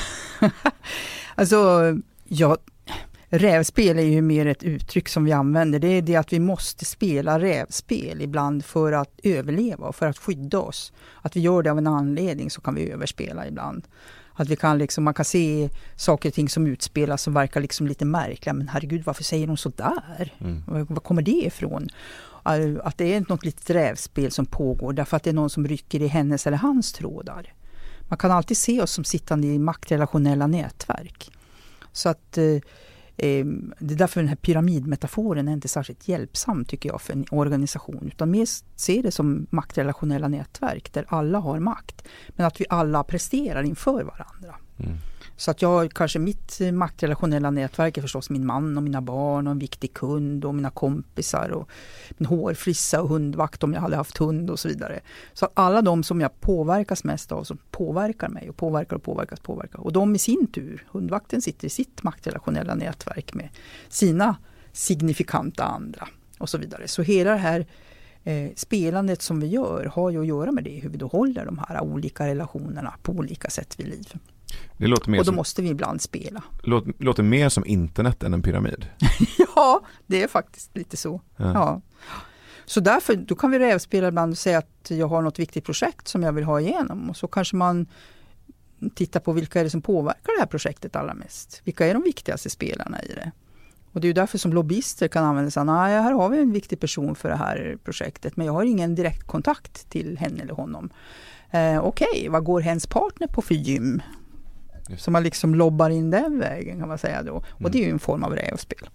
Alltså, ja, rävspel är ju mer ett uttryck som vi använder. Det är det att vi måste spela rävspel ibland för att överleva och för att skydda oss. Att vi gör det av en anledning, så kan vi överspela ibland. Att vi kan liksom, man kan se saker och ting som utspelas som verkar liksom lite märkliga. Men herregud, varför säger de så där? Mm. Var kommer det ifrån? Att det är något litet rävspel som pågår därför att det är någon som rycker i hennes eller hans trådar. Man kan alltid se oss som sittande i maktrelationella nätverk. Så att eh, det är därför den här pyramidmetaforen är inte särskilt hjälpsam tycker jag för en organisation, utan mer se det som maktrelationella nätverk där alla har makt, men att vi alla presterar inför varandra. Mm. Så att jag, kanske mitt maktrelationella nätverk är förstås min man och mina barn och en viktig kund och mina kompisar och min hårfrissa och hundvakt om jag hade haft hund och så vidare. Så att alla de som jag påverkas mest av som påverkar mig och påverkar och påverkas påverkar. Och de i sin tur, hundvakten sitter i sitt maktrelationella nätverk med sina signifikanta andra och så vidare. Så hela det här eh, spelandet som vi gör har ju att göra med det, hur vi då håller de här olika relationerna på olika sätt vid liv. Det låter mer och då som, måste vi ibland spela. Låter, låter mer som internet än en pyramid. Ja, det är faktiskt lite så. Ja. Ja. Så därför, då kan vi rävspela ibland och säga att jag har något viktigt projekt som jag vill ha igenom. Och så kanske man tittar på vilka är det som påverkar det här projektet allra mest. Vilka är de viktigaste spelarna i det? Och det är ju därför som lobbyister kan använda sig av, nej, här har vi en viktig person för det här projektet, men jag har ingen direkt kontakt till henne eller honom. Eh, Okej, okay, vad går hens partner på för gym? Just. Så man liksom lobbar in den vägen kan man säga då. Och mm. det är ju en form av rävspel. Kan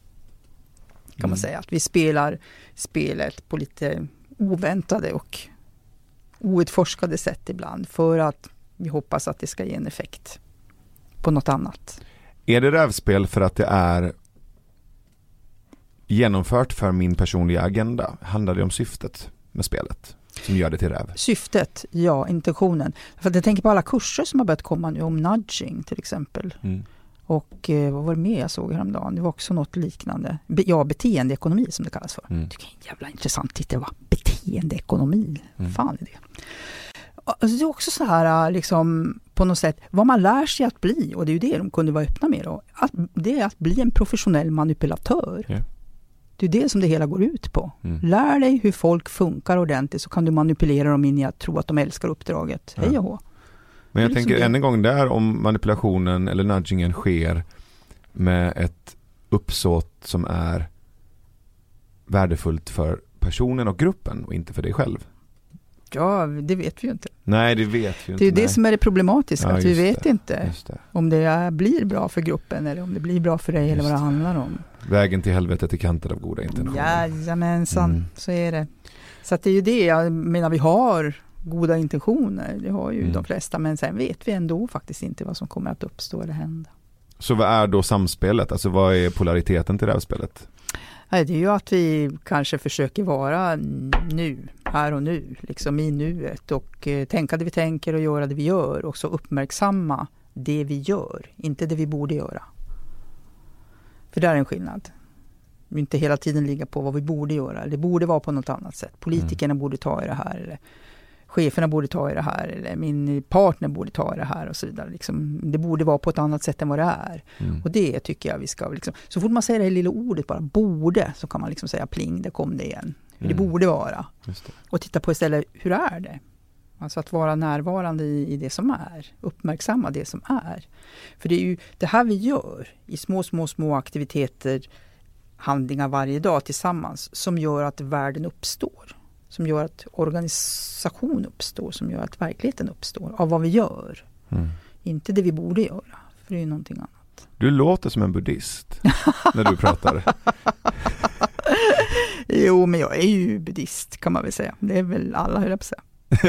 mm. man säga. Att vi spelar spelet på lite oväntade och outforskade sätt ibland. För att vi hoppas att det ska ge en effekt på något annat. Är det rävspel för att det är genomfört för min personliga agenda? Handlar det om syftet med spelet som gör det till räv? Syftet, ja, intentionen. För att jag tänker på alla kurser som har börjat komma nu om nudging till exempel. Mm. Och eh, vad var det mer jag såg häromdagen? Det var också något liknande. Be- ja, beteendeekonomi som det kallas för. Mm. Jag tycker det är en jävla intressant titel, va? Beteendeekonomi. Mm. Fan är det? Alltså, det är också så här liksom, på något sätt, vad man lär sig att bli, och det är ju det de kunde vara öppna med då, att, det är att bli en professionell manipulatör. Yeah. Det är det som det hela går ut på. Mm. Lär dig hur folk funkar ordentligt, så kan du manipulera dem in i att tro att de älskar uppdraget. Ja. Hej och hå. Men jag liksom tänker det. än en gång där, om manipulationen eller nudgingen sker med ett uppsåt som är värdefullt för personen och gruppen och inte för dig själv. Ja, det vet vi ju inte. Nej, det vet vi inte. Det är ju det som är det problematiska, ja, att vi vet det, inte det. om det är, blir bra för gruppen eller om det blir bra för dig, just eller vad det handlar om. Vägen till helvetet är kantad av goda intentioner. Jajamensan, mm. så är det. Så att det är ju det, jag menar, vi har goda intentioner, det har ju Mm. de flesta, men sen vet vi ändå faktiskt inte vad som kommer att uppstå eller hända. Så vad är då samspelet? Alltså vad är polariteten till det här spelet? Det är ju att vi kanske försöker vara nu, här och nu, liksom i nuet och eh, tänka det vi tänker och göra det vi gör och så uppmärksamma det vi gör, inte det vi borde göra. För det är en skillnad. Vi inte hela tiden ligga på vad vi borde göra. Det borde vara på något annat sätt. Politikerna mm. borde ta i det här, eller cheferna borde ta i det här, eller min partner borde ta i det här och så vidare. Liksom, det borde vara på ett annat sätt än vad det är. Mm. Och det tycker jag vi ska... Liksom, så fort man säger det här lilla ordet bara, borde, så kan man liksom säga pling, det kom det igen. Hur mm. det borde vara. Just det. Och titta på istället, hur är det? Alltså att vara närvarande i, i det som är. Uppmärksamma det som är. För det är ju det här vi gör i små, små, små aktiviteter, handlingar varje dag tillsammans, som gör att världen uppstår. Som gör att organisation uppstår, som gör att verkligheten uppstår av vad vi gör. Mm. Inte det vi borde göra, för det är ju någonting annat. Du låter som en buddhist när du pratar. Jo, men jag är ju buddhist kan man väl säga. Det är väl alla, höll jag på att säga.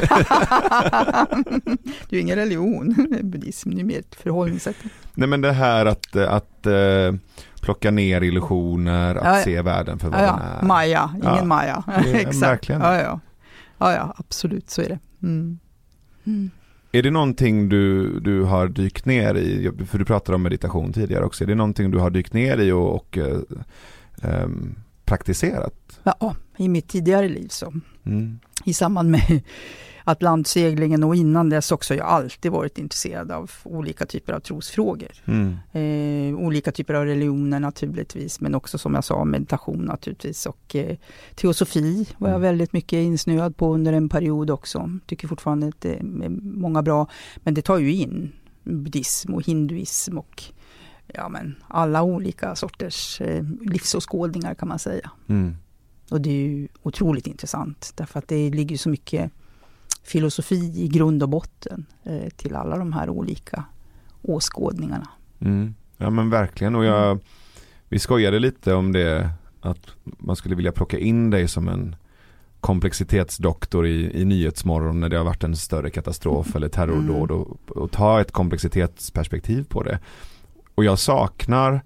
Det är ju ingen religion, buddhism, det är mer ett förhållningssätt. Nej, men det här att, att uh, plocka ner illusioner, att ja, se världen för vad ja, den är. Maja, ingen ja, Maja. Exakt. Verkligen. Ja, ja. Ja, ja, absolut, så är det. Mm. Mm. Är det någonting du, du har dykt ner i, för du pratade om meditation tidigare också, är det någonting du har dykt ner i och, och uh, um, praktiserat? Ja, i mitt tidigare liv så. Mm. I samband med Atlantseglingen och innan dess också har jag alltid varit intresserad av olika typer av trosfrågor. Mm. Eh, olika typer av religioner naturligtvis, men också som jag sa meditation naturligtvis, och eh, teosofi var jag väldigt mycket insnöad på under en period också. Tycker fortfarande att det är många bra, men det tar ju in buddhism och hinduism och ja, men alla olika sorters eh, livsåskådningar kan man säga. Mm. Och det är ju otroligt intressant därför att det ligger så mycket filosofi i grund och botten eh, till alla de här olika åskådningarna. Mm. Ja, men verkligen, och jag, vi skojade lite om det, att man skulle vilja plocka in dig som en komplexitetsdoktor i, i Nyhetsmorgon när det har varit en större katastrof mm. eller terrordåd mm. och, och ta ett komplexitetsperspektiv på det. Och jag saknar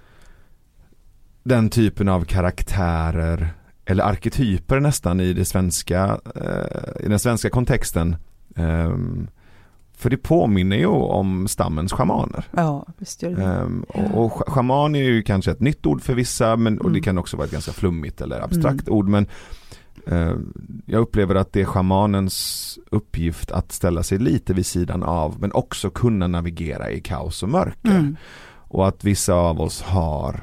den typen av karaktärer eller arketyper nästan i det svenska eh, i den svenska kontexten. Um, för det påminner ju om stammens schamaner. Ja, visst gör det. Um, och, och schaman är ju kanske ett nytt ord för vissa, men, och mm. det kan också vara ett ganska flummigt eller abstrakt mm. ord, men uh, jag upplever att det är schamanens uppgift att ställa sig lite vid sidan av, men också kunna navigera i kaos och mörker. Mm. Och att vissa av oss har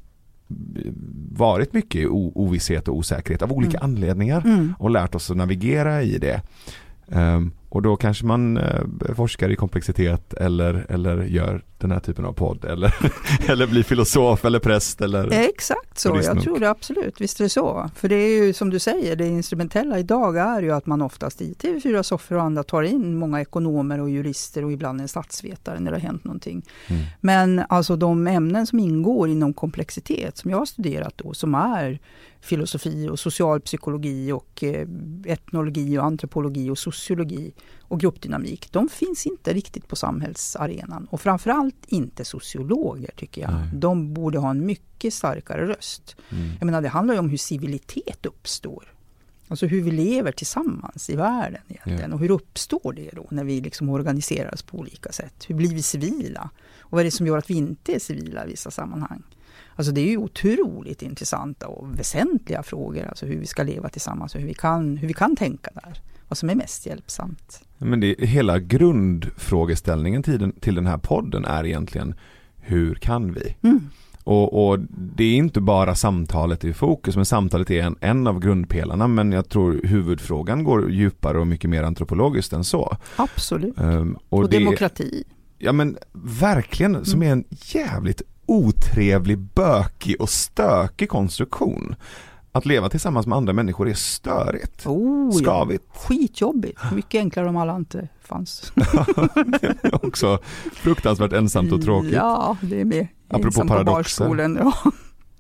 varit mycket i ovisshet och osäkerhet av olika mm. anledningar mm. och lärt oss att navigera i det. Um, och då kanske man uh, forskar i komplexitet eller, eller gör den här typen av podd eller, eller blir filosof eller präst eller exakt så, jag tror det absolut, visst är det så. För det är ju som du säger, det instrumentella idag är ju att man oftast i T V fyra-soffor och andra tar in många ekonomer och jurister och ibland en statsvetare när det har hänt någonting. Mm. Men alltså de ämnen som ingår inom komplexitet som jag har studerat då, som är filosofi och socialpsykologi och eh, etnologi och antropologi och sociologi och gruppdynamik, de finns inte riktigt på samhällsarenan. Och framförallt inte sociologer tycker jag. Nej. De borde ha en mycket starkare röst. Mm. Jag menar, det handlar ju om hur civilitet uppstår. Alltså hur vi lever tillsammans i världen egentligen. Yeah. Och hur uppstår det då när vi liksom organiserar oss på olika sätt? Hur blir vi civila? Och vad är det som gör att vi inte är civila i vissa sammanhang? Alltså det är ju otroligt intressanta och väsentliga frågor. Alltså hur vi ska leva tillsammans och hur vi kan, hur vi kan tänka där. Vad som är mest hjälpsamt. Men det, hela grundfrågeställningen till den, till den här podden är egentligen hur kan vi? Mm. Och, och det är inte bara samtalet i fokus, men samtalet är en, en av grundpelarna, men jag tror huvudfrågan går djupare och mycket mer antropologiskt än så. Absolut. Um, och och det, demokrati. Ja men verkligen, mm. som är en jävligt otrevlig, bökig och stökig konstruktion. Att leva tillsammans med andra människor är störigt. Oh, skavigt. Ja. Skitjobbigt. Mycket enklare om alla inte fanns. Också fruktansvärt ensamt och tråkigt. Ja, det är med. Apropå paradoxer. Ja.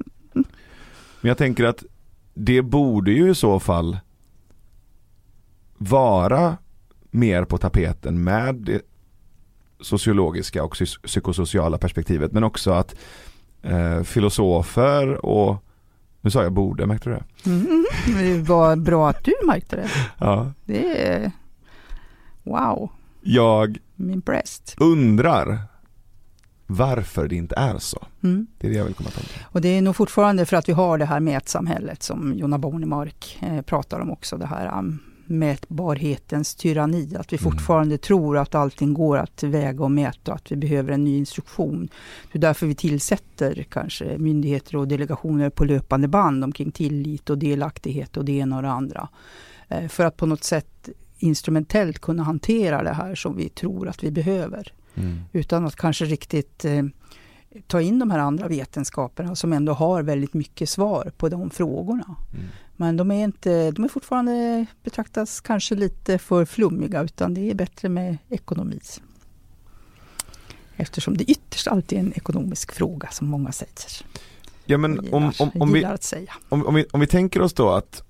Men jag tänker att det borde ju i så fall vara mer på tapeten med det sociologiska och psykosociala perspektivet, men också att eh, filosofer och nu sa jag borde, märkte du det? Mm, det var bra att du märkte det. Ja. Det är wow. Jag Min breast. undrar varför det inte är så. Mm. Det är det jag vill komma till. Och det är nog fortfarande för att vi har det här mätsamhället som Jonna Bornemark eh, pratar om också, det här um, mätbarhetens tyranni, att vi fortfarande mm. tror att allting går att väga och mäta, att vi behöver en ny instruktion. Det är därför vi tillsätter kanske myndigheter och delegationer på löpande band omkring tillit och delaktighet och det ena och det andra. Eh, för att på något sätt instrumentellt kunna hantera det här som vi tror att vi behöver. Mm. Utan att kanske riktigt eh, ta in de här andra vetenskaperna som ändå har väldigt mycket svar på de frågorna. Mm. Men de är, inte, de är fortfarande betraktas kanske lite för flummiga, utan det är bättre med ekonomi. Eftersom det ytterst alltid är en ekonomisk fråga som många säger. Ja, men gillar, om, om, om, vi, att säga. Om, om, vi, om vi tänker oss då att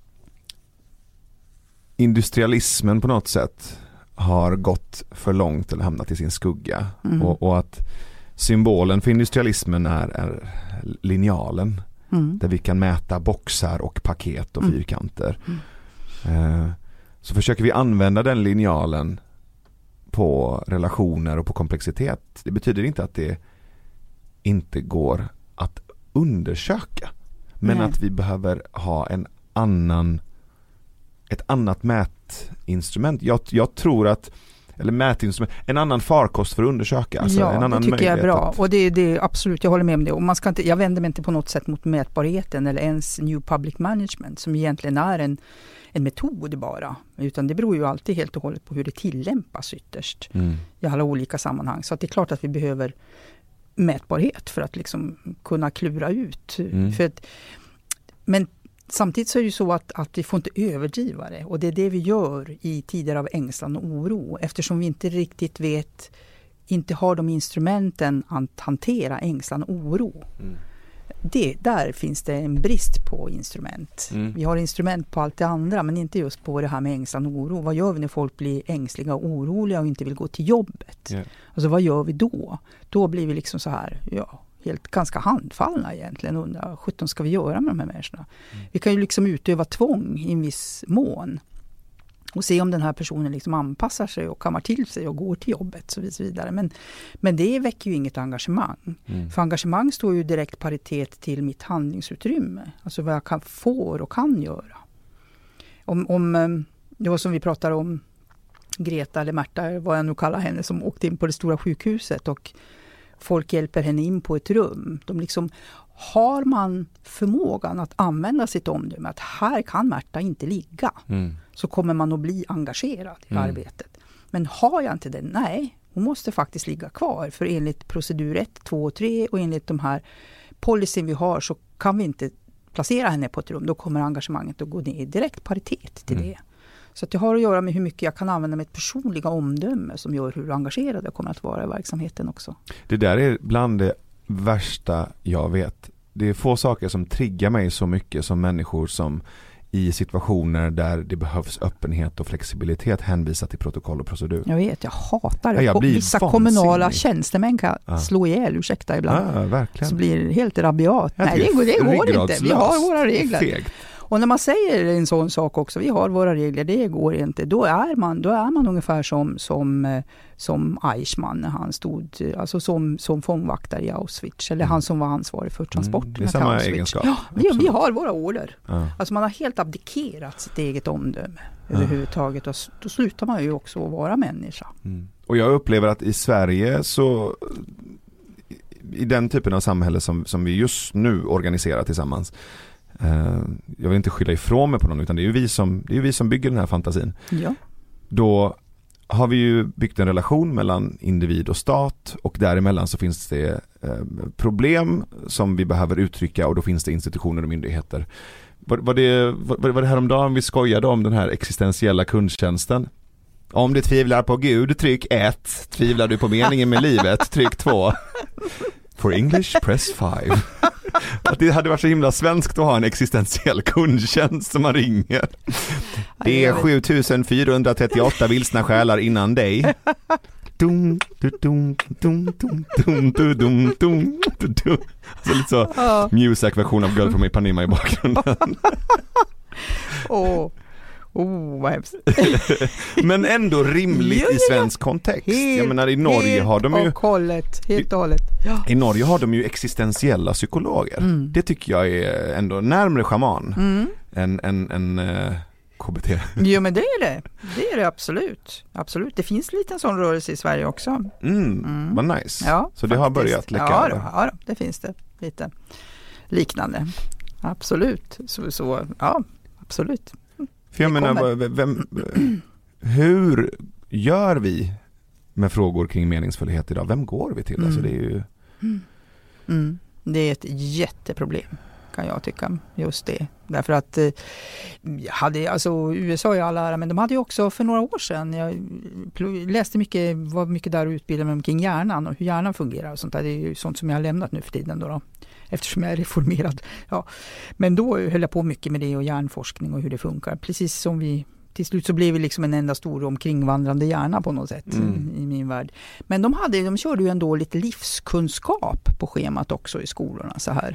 industrialismen på något sätt har gått för långt eller hamnat i sin skugga mm. och, och att symbolen för industrialismen är, är linjalen mm. där vi kan mäta boxar och paket och fyrkanter. Mm. Eh, så försöker vi använda den linjalen på relationer och på komplexitet. Det betyder inte att det inte går att undersöka, men Nej. Att vi behöver ha en annan ett annat mätinstrument. Jag, jag tror att eller mätinstrument, en annan farkost för att undersöka. Alltså ja, en annan det tycker jag är bra. Att... Och det, det absolut, jag håller med om det. Och man ska inte, jag vänder mig inte på något sätt mot mätbarheten eller ens New Public Management som egentligen är en, en metod bara. Utan det beror ju alltid helt och hållet på hur det tillämpas ytterst mm. i alla olika sammanhang. Så att det är klart att vi behöver mätbarhet för att liksom kunna klura ut. Mm. För att, men samtidigt så är det ju så att, att vi får inte överdriva det. Och det är det vi gör i tider av ängslan och oro. Eftersom vi inte riktigt vet, inte har de instrumenten att hantera ängslan och oro. Mm. Det, där finns det en brist på instrument. Mm. Vi har instrument på allt det andra, men inte just på det här med ängslan och oro. Vad gör vi när folk blir ängsliga och oroliga och inte vill gå till jobbet? Yeah. Alltså vad gör vi då? Då blir vi liksom så här, ja... helt ganska handfallna egentligen. Undrar, vad sjutton ska vi göra med de här människorna? Mm. Vi kan ju liksom utöva tvång i en viss mån. Och se om den här personen liksom anpassar sig och kammar till sig och går till jobbet och så vidare. Men, men det väcker ju inget engagemang. Mm. För engagemang står ju direkt paritet till mitt handlingsutrymme. Alltså vad jag kan, får och kan göra. Om, om det var som vi pratade om Greta eller Märta, vad jag nu kallar henne, som åkte in på det stora sjukhuset och folk hjälper henne in på ett rum. De liksom, har man förmågan att använda sitt omdöme att här kan Märta inte ligga mm. så kommer man att bli engagerad i mm. arbetet. Men har jag inte det? Nej, hon måste faktiskt ligga kvar. För enligt procedur ett, två och tre och enligt de här policyn vi har så kan vi inte placera henne på ett rum. Då kommer engagemanget att gå ner i direkt paritet till mm. det. Så att det har att göra med hur mycket jag kan använda mitt personliga omdöme som gör hur engagerad jag kommer att vara i verksamheten också. Det där är bland det värsta jag vet. Det är få saker som triggar mig så mycket som människor som i situationer där det behövs öppenhet och flexibilitet hänvisar till protokoll och procedur. Jag vet, jag hatar det. Ja, jag vissa vansinnig. Kommunala tjänstemän kan ja. slå ihjäl, ursäkta ibland. Ja, verkligen. Så blir det helt rabiat. Nej, det går, det går inte. Vi har våra regler. Fegt. Och när man säger en sån sak också, vi har våra regler, det går inte. Då är man, då är man ungefär som, som, som Eichmann när han stod, alltså som, som fångvaktare i Auschwitz. Eller mm. han som var ansvarig för transporterna mm, det är samma till egenskap. Ja, vi, vi har våra order. Ja. Alltså man har helt abdikerat sitt eget omdöme ja. överhuvudtaget. Och då slutar man ju också att vara människa. Mm. Och jag upplever att i Sverige så, i den typen av samhälle som, som vi just nu organiserar tillsammans, jag vill inte skylla ifrån mig på någon, utan det är ju vi som, det är ju vi som bygger den här fantasin. Ja. Då har vi ju byggt en relation mellan individ och stat, och däremellan så finns det eh, problem som vi behöver uttrycka, och då finns det institutioner och myndigheter. Var, var, det, var, var det här om dagen vi skojade om den här existentiella kundtjänsten? Om du tvivlar på Gud, tryck ett. Tvivlar du på meningen med livet, tryck två. For English, press five. Att det hade varit så himla svenskt att ha en existentiell kundtjänst som man ringer. Det är sjutufyrahundratrettioåtta vilsna själar innan dig. Dum, dum, dum, dum, dum, dum, dum, dum, dum, dum. Alltså lite så Ja. Muzak-version av Girl from Ipanema i bakgrunden. Åh, oh, vad hemskt. Men ändå rimligt Ja, ja, i ja. svensk kontext. Helt, Jag menar i Norge helt har de ju och hållet, helt och hållet. Ja. I Norge har de ju existentiella psykologer. Mm. Det tycker jag är ändå närmare shaman Mm. än en, en, en K B T. Jo, men det är det. Det är det absolut. Absolut. Det finns lite en sån rörelse i Sverige också. Mm, Mm. vad nice. Ja, Så det har faktiskt. börjat läcka Ja, över. då, ja då, det finns det. Lite liknande. Absolut. Så, så ja, absolut. För jag Det menar, kommer. vem, vem, hur gör vi med frågor kring meningsfullhet idag? Vem går vi till? Mm. Alltså det är ju... Mm. Det är ett jätteproblem, kan jag tycka, just det. Därför att eh, jag hade, alltså U S A i all ära, men de hade ju också för några år sedan, jag pl- läste mycket, var mycket där och utbildade mig omkring hjärnan och hur hjärnan fungerar och sånt där. Det är ju sånt som jag har lämnat nu för tiden då, då eftersom jag är reformerad. Ja. Men då höll jag på mycket med det och hjärnforskning och hur det funkar. Precis som vi, till slut så blev vi liksom en enda stor omkringvandrande hjärna på något sätt Mm. i, i min värld. Men de, hade, de körde ju ändå lite livskunskap på schemat också i skolorna så här.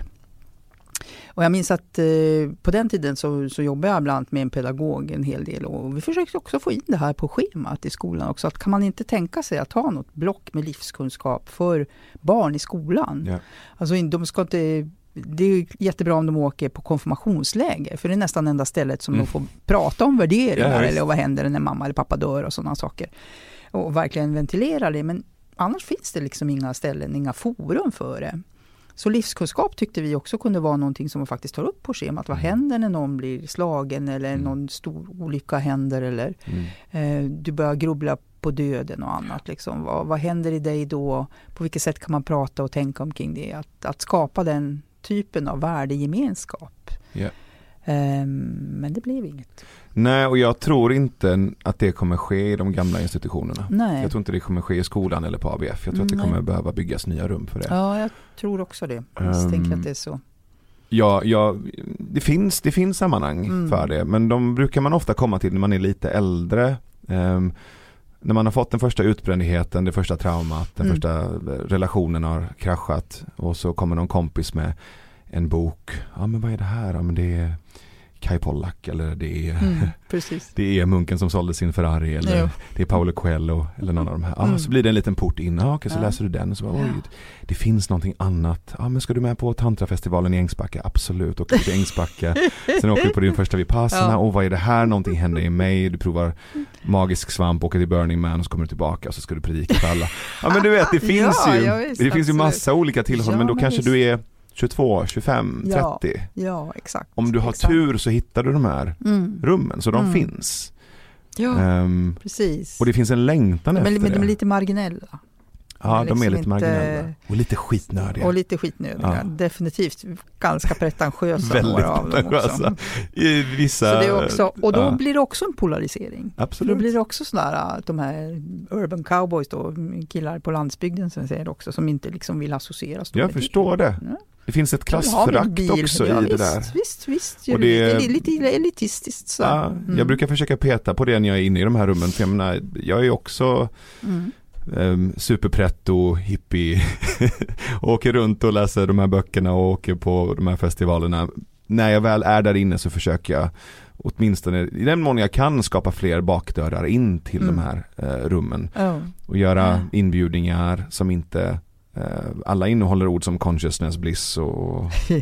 Och jag minns att eh, på den tiden så, så jobbade jag bland annat med en pedagog en hel del och vi försökte också få in det här på schemat i skolan också. Att kan man inte tänka sig att ha något block med livskunskap för barn i skolan? Ja. Alltså de ska inte, det är ju jättebra om de åker på konfirmationsläger för det är nästan enda stället som Mm. de får prata om värderingar Ja, visst. eller vad händer när mamma eller pappa dör och sådana saker. Och verkligen ventilera det, men annars finns det liksom inga ställen, inga forum för det. Så livskunskap tyckte vi också kunde vara någonting som man faktiskt tar upp på schemat. Vad händer när någon blir slagen eller Mm. någon stor olycka händer eller Mm. eh, du börjar grubbla på döden och annat. Liksom. Vad, vad händer i dig då? På vilket sätt kan man prata och tänka omkring det? Att, att skapa den typen av värdegemenskap. Ja. Eh, men det blev inget. Nej, och jag tror inte att det kommer ske i de gamla institutionerna. Nej. Jag tror inte det kommer ske i skolan eller på A B F. Jag tror att det Nej. kommer behöva byggas nya rum för det. Ja, jag tror också det. Jag misstänker Um, att det är så. Ja, ja det, finns, det finns sammanhang Mm. för det. Men de brukar man ofta komma till när man är lite äldre. Ehm, när man har fått den första utbrändheten, det första traumat, den Mm. första relationen har kraschat. Och så kommer någon kompis med en bok. Ja, men vad är det här? Ja, men det är Kai Pollak eller det är, Mm, precis. det är munken som sålde sin Ferrari eller Jo. det är Paulo Coelho eller någon av de här. Ja, Mm. så blir det en liten port in. Ja, okej, så Ja. läser du den och så bara, oj, Ja. det finns någonting annat. Ja, men ska du med på Tantrafestivalen i Ängsbacka? Absolut, åker till Ängsbacka. Sen åker du på din första Vipassana. Ja. Och vad är det här? Någonting händer i mig. Du provar magisk svamp, åker till Burning Man och så kommer du tillbaka och så ska du predika för alla. Ja, men du vet, det finns Ja, ju ja, visst, det finns ju absolut. massa olika tillhåll, Ja, men då men kanske visst. du är tjugotvå, tjugofem, Ja. trettio. Ja, exakt. Om du har exakt. tur så hittar du de här Mm. rummen, så de Mm. finns. Ja, Ehm, precis. och det finns en längtan men, efter men de är det. lite marginella. Ja, de är liksom lite inte- marginella. Och lite skitnödiga. Och lite skitnödiga. Ja. Definitivt ganska pretentiösa Väldigt några av dem pretentiösa. också. I vissa... Så det är också, och då ja, blir det också en polarisering. För absolut. då blir det också sådär att de här urban cowboys då, killar på landsbygden som säger också, som inte liksom vill associeras. då Jag med förstår det. Ja. Det finns ett De har väl en bil. klassförakt också Ja, i visst, det där. Visst, visst. Och Och det- det är lite elitistiskt. Så. Ja, Mm. jag brukar försöka peta på det när jag är inne i de här rummen. För jag menar, jag är ju också Mm. um, superpretto, hippie. Åker runt och läser de här böckerna och åker på de här festivalerna. När jag väl är där inne så försöker jag åtminstone i den mån jag kan skapa fler bakdörrar in till Mm. de här uh, rummen. Ja. Och göra Ja. inbjudningar som inte uh, alla innehåller ord som consciousness, bliss och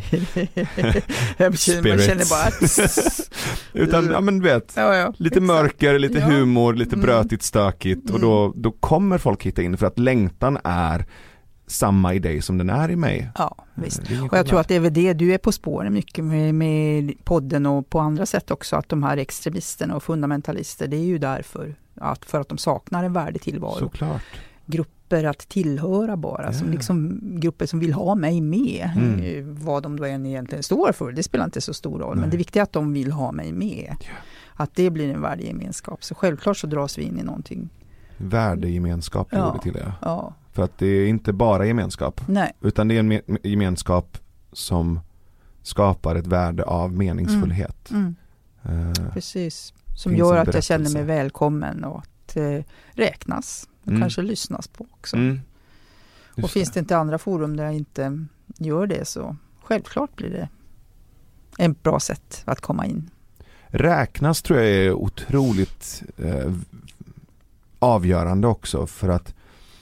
Jag känner, man känner bara att... utan, ja men du vet, ja, ja, lite exakt. mörker, lite Ja. humor, lite Mm. brötigt, stökigt och då, då kommer folk hitta in för att längtan är samma i dig som den är i mig. Ja, visst. Det är ingen Och jag tror skillnad. att det är väl det du är på spåren mycket med, med podden och på andra sätt också, att de här extremisterna och fundamentalister, det är ju därför att, för att de saknar en värdig tillvaro. Såklart. Grupper att tillhöra bara, som Ja. liksom grupper som vill ha mig med. Mm. Eh, Vad de då än egentligen står för, det spelar inte så stor roll, Nej. men det viktiga är att de vill ha mig med. Ja. Att det blir en värdegemenskap. Så självklart så dras vi in i någonting. Värdegemenskap Ja. gjorde till det. Ja, För att det är inte bara gemenskap, nej. utan det är en me- gemenskap som skapar ett värde av meningsfullhet. Mm. Eh, Precis. Som finns gör en att jag känner berättelse. mig välkommen och att eh, räknas. Och Mm. kanske lyssnas på också. Mm. Och Just finns det inte andra forum där jag inte gör det, så självklart blir det en bra sätt att komma in. Räknas tror jag är otroligt eh, avgörande också, för att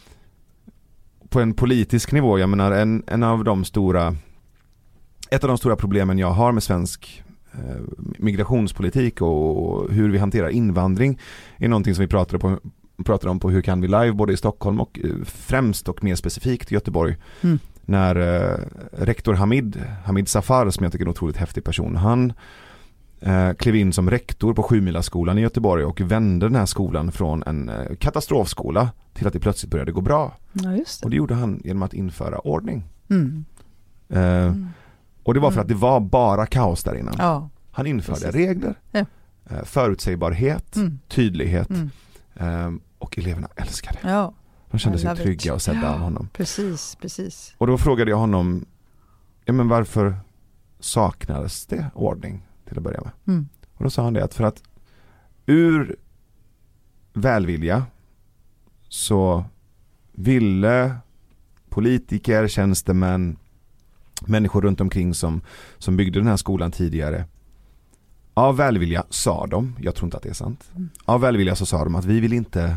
på en politisk nivå, jag menar en, en av de stora ett av de stora problemen jag har med svensk eh, migrationspolitik och hur vi hanterar invandring är någonting som vi pratade, på, pratade om på Hur kan vi live, både i Stockholm och eh, främst och mer specifikt i Göteborg. Mm. När eh, rektor Hamid, Hamid Safar, som jag tycker är en otroligt häftig person, han eh, klev in som rektor på Sjumilaskolan i Göteborg och vände den här skolan från en eh, katastrofskola till att det plötsligt började gå bra. Ja, just det. Och det gjorde han genom att införa ordning. Mm. Eh, Mm. Och det var för Mm. att det var bara kaos där innan. Ja. Han införde Precis. regler, Ja. eh, förutsägbarhet, Mm. tydlighet Mm. eh, och eleverna älskade det. Ja, De kände I sig love it. trygga och sedda Ja. av honom. precis, precis. Och då frågade jag honom, ja men varför saknades det ordning till att börja med? Mm. Och då sa han det att för att ur välvilja så ville politiker, tjänstemän, människor runt omkring som, som byggde den här skolan tidigare, av välvilja sa de, jag tror inte att det är sant, Mm. av välvilja så sa de att vi vill inte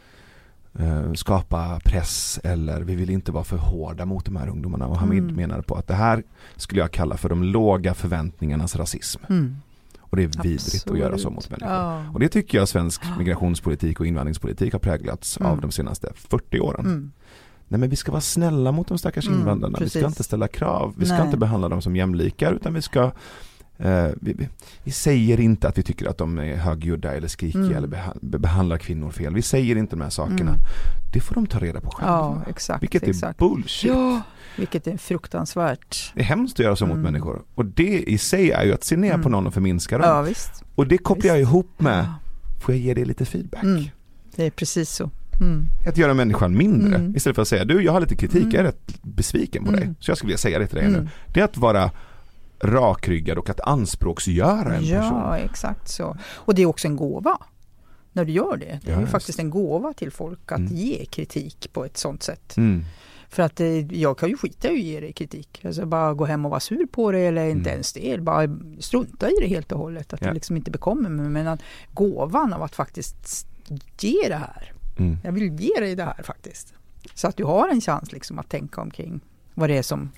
eh, skapa press eller vi vill inte vara för hårda mot de här ungdomarna. Och Hamid Mm. menade på att det här skulle jag kalla för de låga förväntningarnas rasism. Mm. Och det är vidrigt Absolut. att göra så mot människor. Ja. Och det tycker jag svensk migrationspolitik och invandringspolitik har präglats Mm. av de senaste fyrtio åren. Mm. Nej, men vi ska vara snälla mot de stackars Mm, invandrarna. Vi precis. ska inte ställa krav. Vi ska Nej. inte behandla dem som jämlikar, utan vi ska eh, vi, vi, vi säger inte att vi tycker att de är högljudda eller skrikiga Mm. eller beha- behandlar kvinnor fel. Vi säger inte de här sakerna. Mm. Det får de ta reda på själva. Ja, exakt. Vilket är exakt. bullshit. Ja, vilket är fruktansvärt. Det är hemskt att göra så mot Mm. människor. Och det i sig är ju att se ner Mm. på någon och förminska dem. Ja, visst. Och det kopplar jag Visst. ihop med, Ja. får jag ge dig lite feedback? Mm. Det är precis så. Mm. Att göra människan mindre. Mm. Istället för att säga, du jag har lite kritik, Mm. jag är rätt besviken på Mm. dig. Så jag skulle vilja säga det till dig Mm. nu. Det är att vara rakryggad och att anspråksgöra en Ja, person. exakt så. Och det är också en gåva. När du gör det. Det är Ja, ju just. faktiskt en gåva till folk att Mm. ge kritik på ett sånt sätt. Mm. För att eh, jag kan ju skita i att ge dig kritik. Alltså bara gå hem och vara sur på det eller inte Mm. ens det. Bara strunta i det helt och hållet. Att Ja. det liksom inte bekommer mig. Men att gåvan av att faktiskt ge det här. Mm. Jag vill ge dig det här faktiskt. Så att du har en chans liksom att tänka omkring vad det är som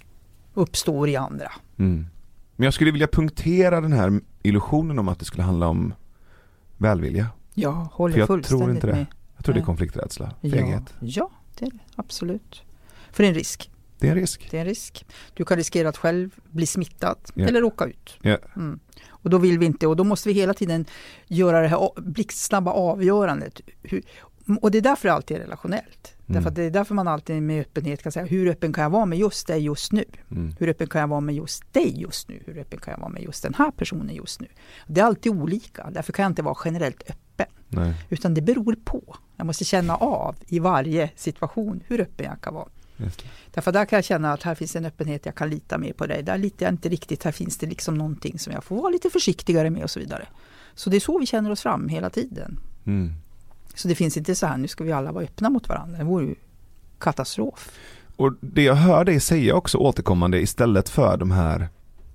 uppstår i andra. Mm. Men jag skulle vilja punktera den här illusionen om att det skulle handla om välvilja. Jag håller För jag fullständigt tror inte det. med. Jag tror det är Nej. konflikträdsla, Ja, feghet. ja, det är det. Absolut. För det är en risk. Det är en risk. Det är en risk. Du kan riskera att själv bli smittad Ja. eller råka ut. Ja. Mm. Och då vill vi inte, och då måste vi hela tiden göra det här blixtsnabba avgörandet. Hur, och det är därför det alltid är relationellt. Mm. Därför att det är därför man alltid med öppenhet kan säga, hur öppen kan jag vara med just dig just nu? Mm. Hur öppen kan jag vara med just dig just nu? Hur öppen kan jag vara med just den här personen just nu? Det är alltid olika, därför kan jag inte vara generellt öppen. Nej. Utan det beror på. Jag måste känna av i varje situation hur öppen jag kan vara. Just det. Därför där kan jag känna att här finns en öppenhet, jag kan lita mer på dig. Där litar jag inte riktigt, här finns det liksom någonting som jag får vara lite försiktigare med och så vidare. Så det är så vi känner oss fram hela tiden. Mm. Så det finns inte så här, nu ska vi alla vara öppna mot varandra. Det vore ju katastrof. Och det jag hör dig säga också återkommande istället för de här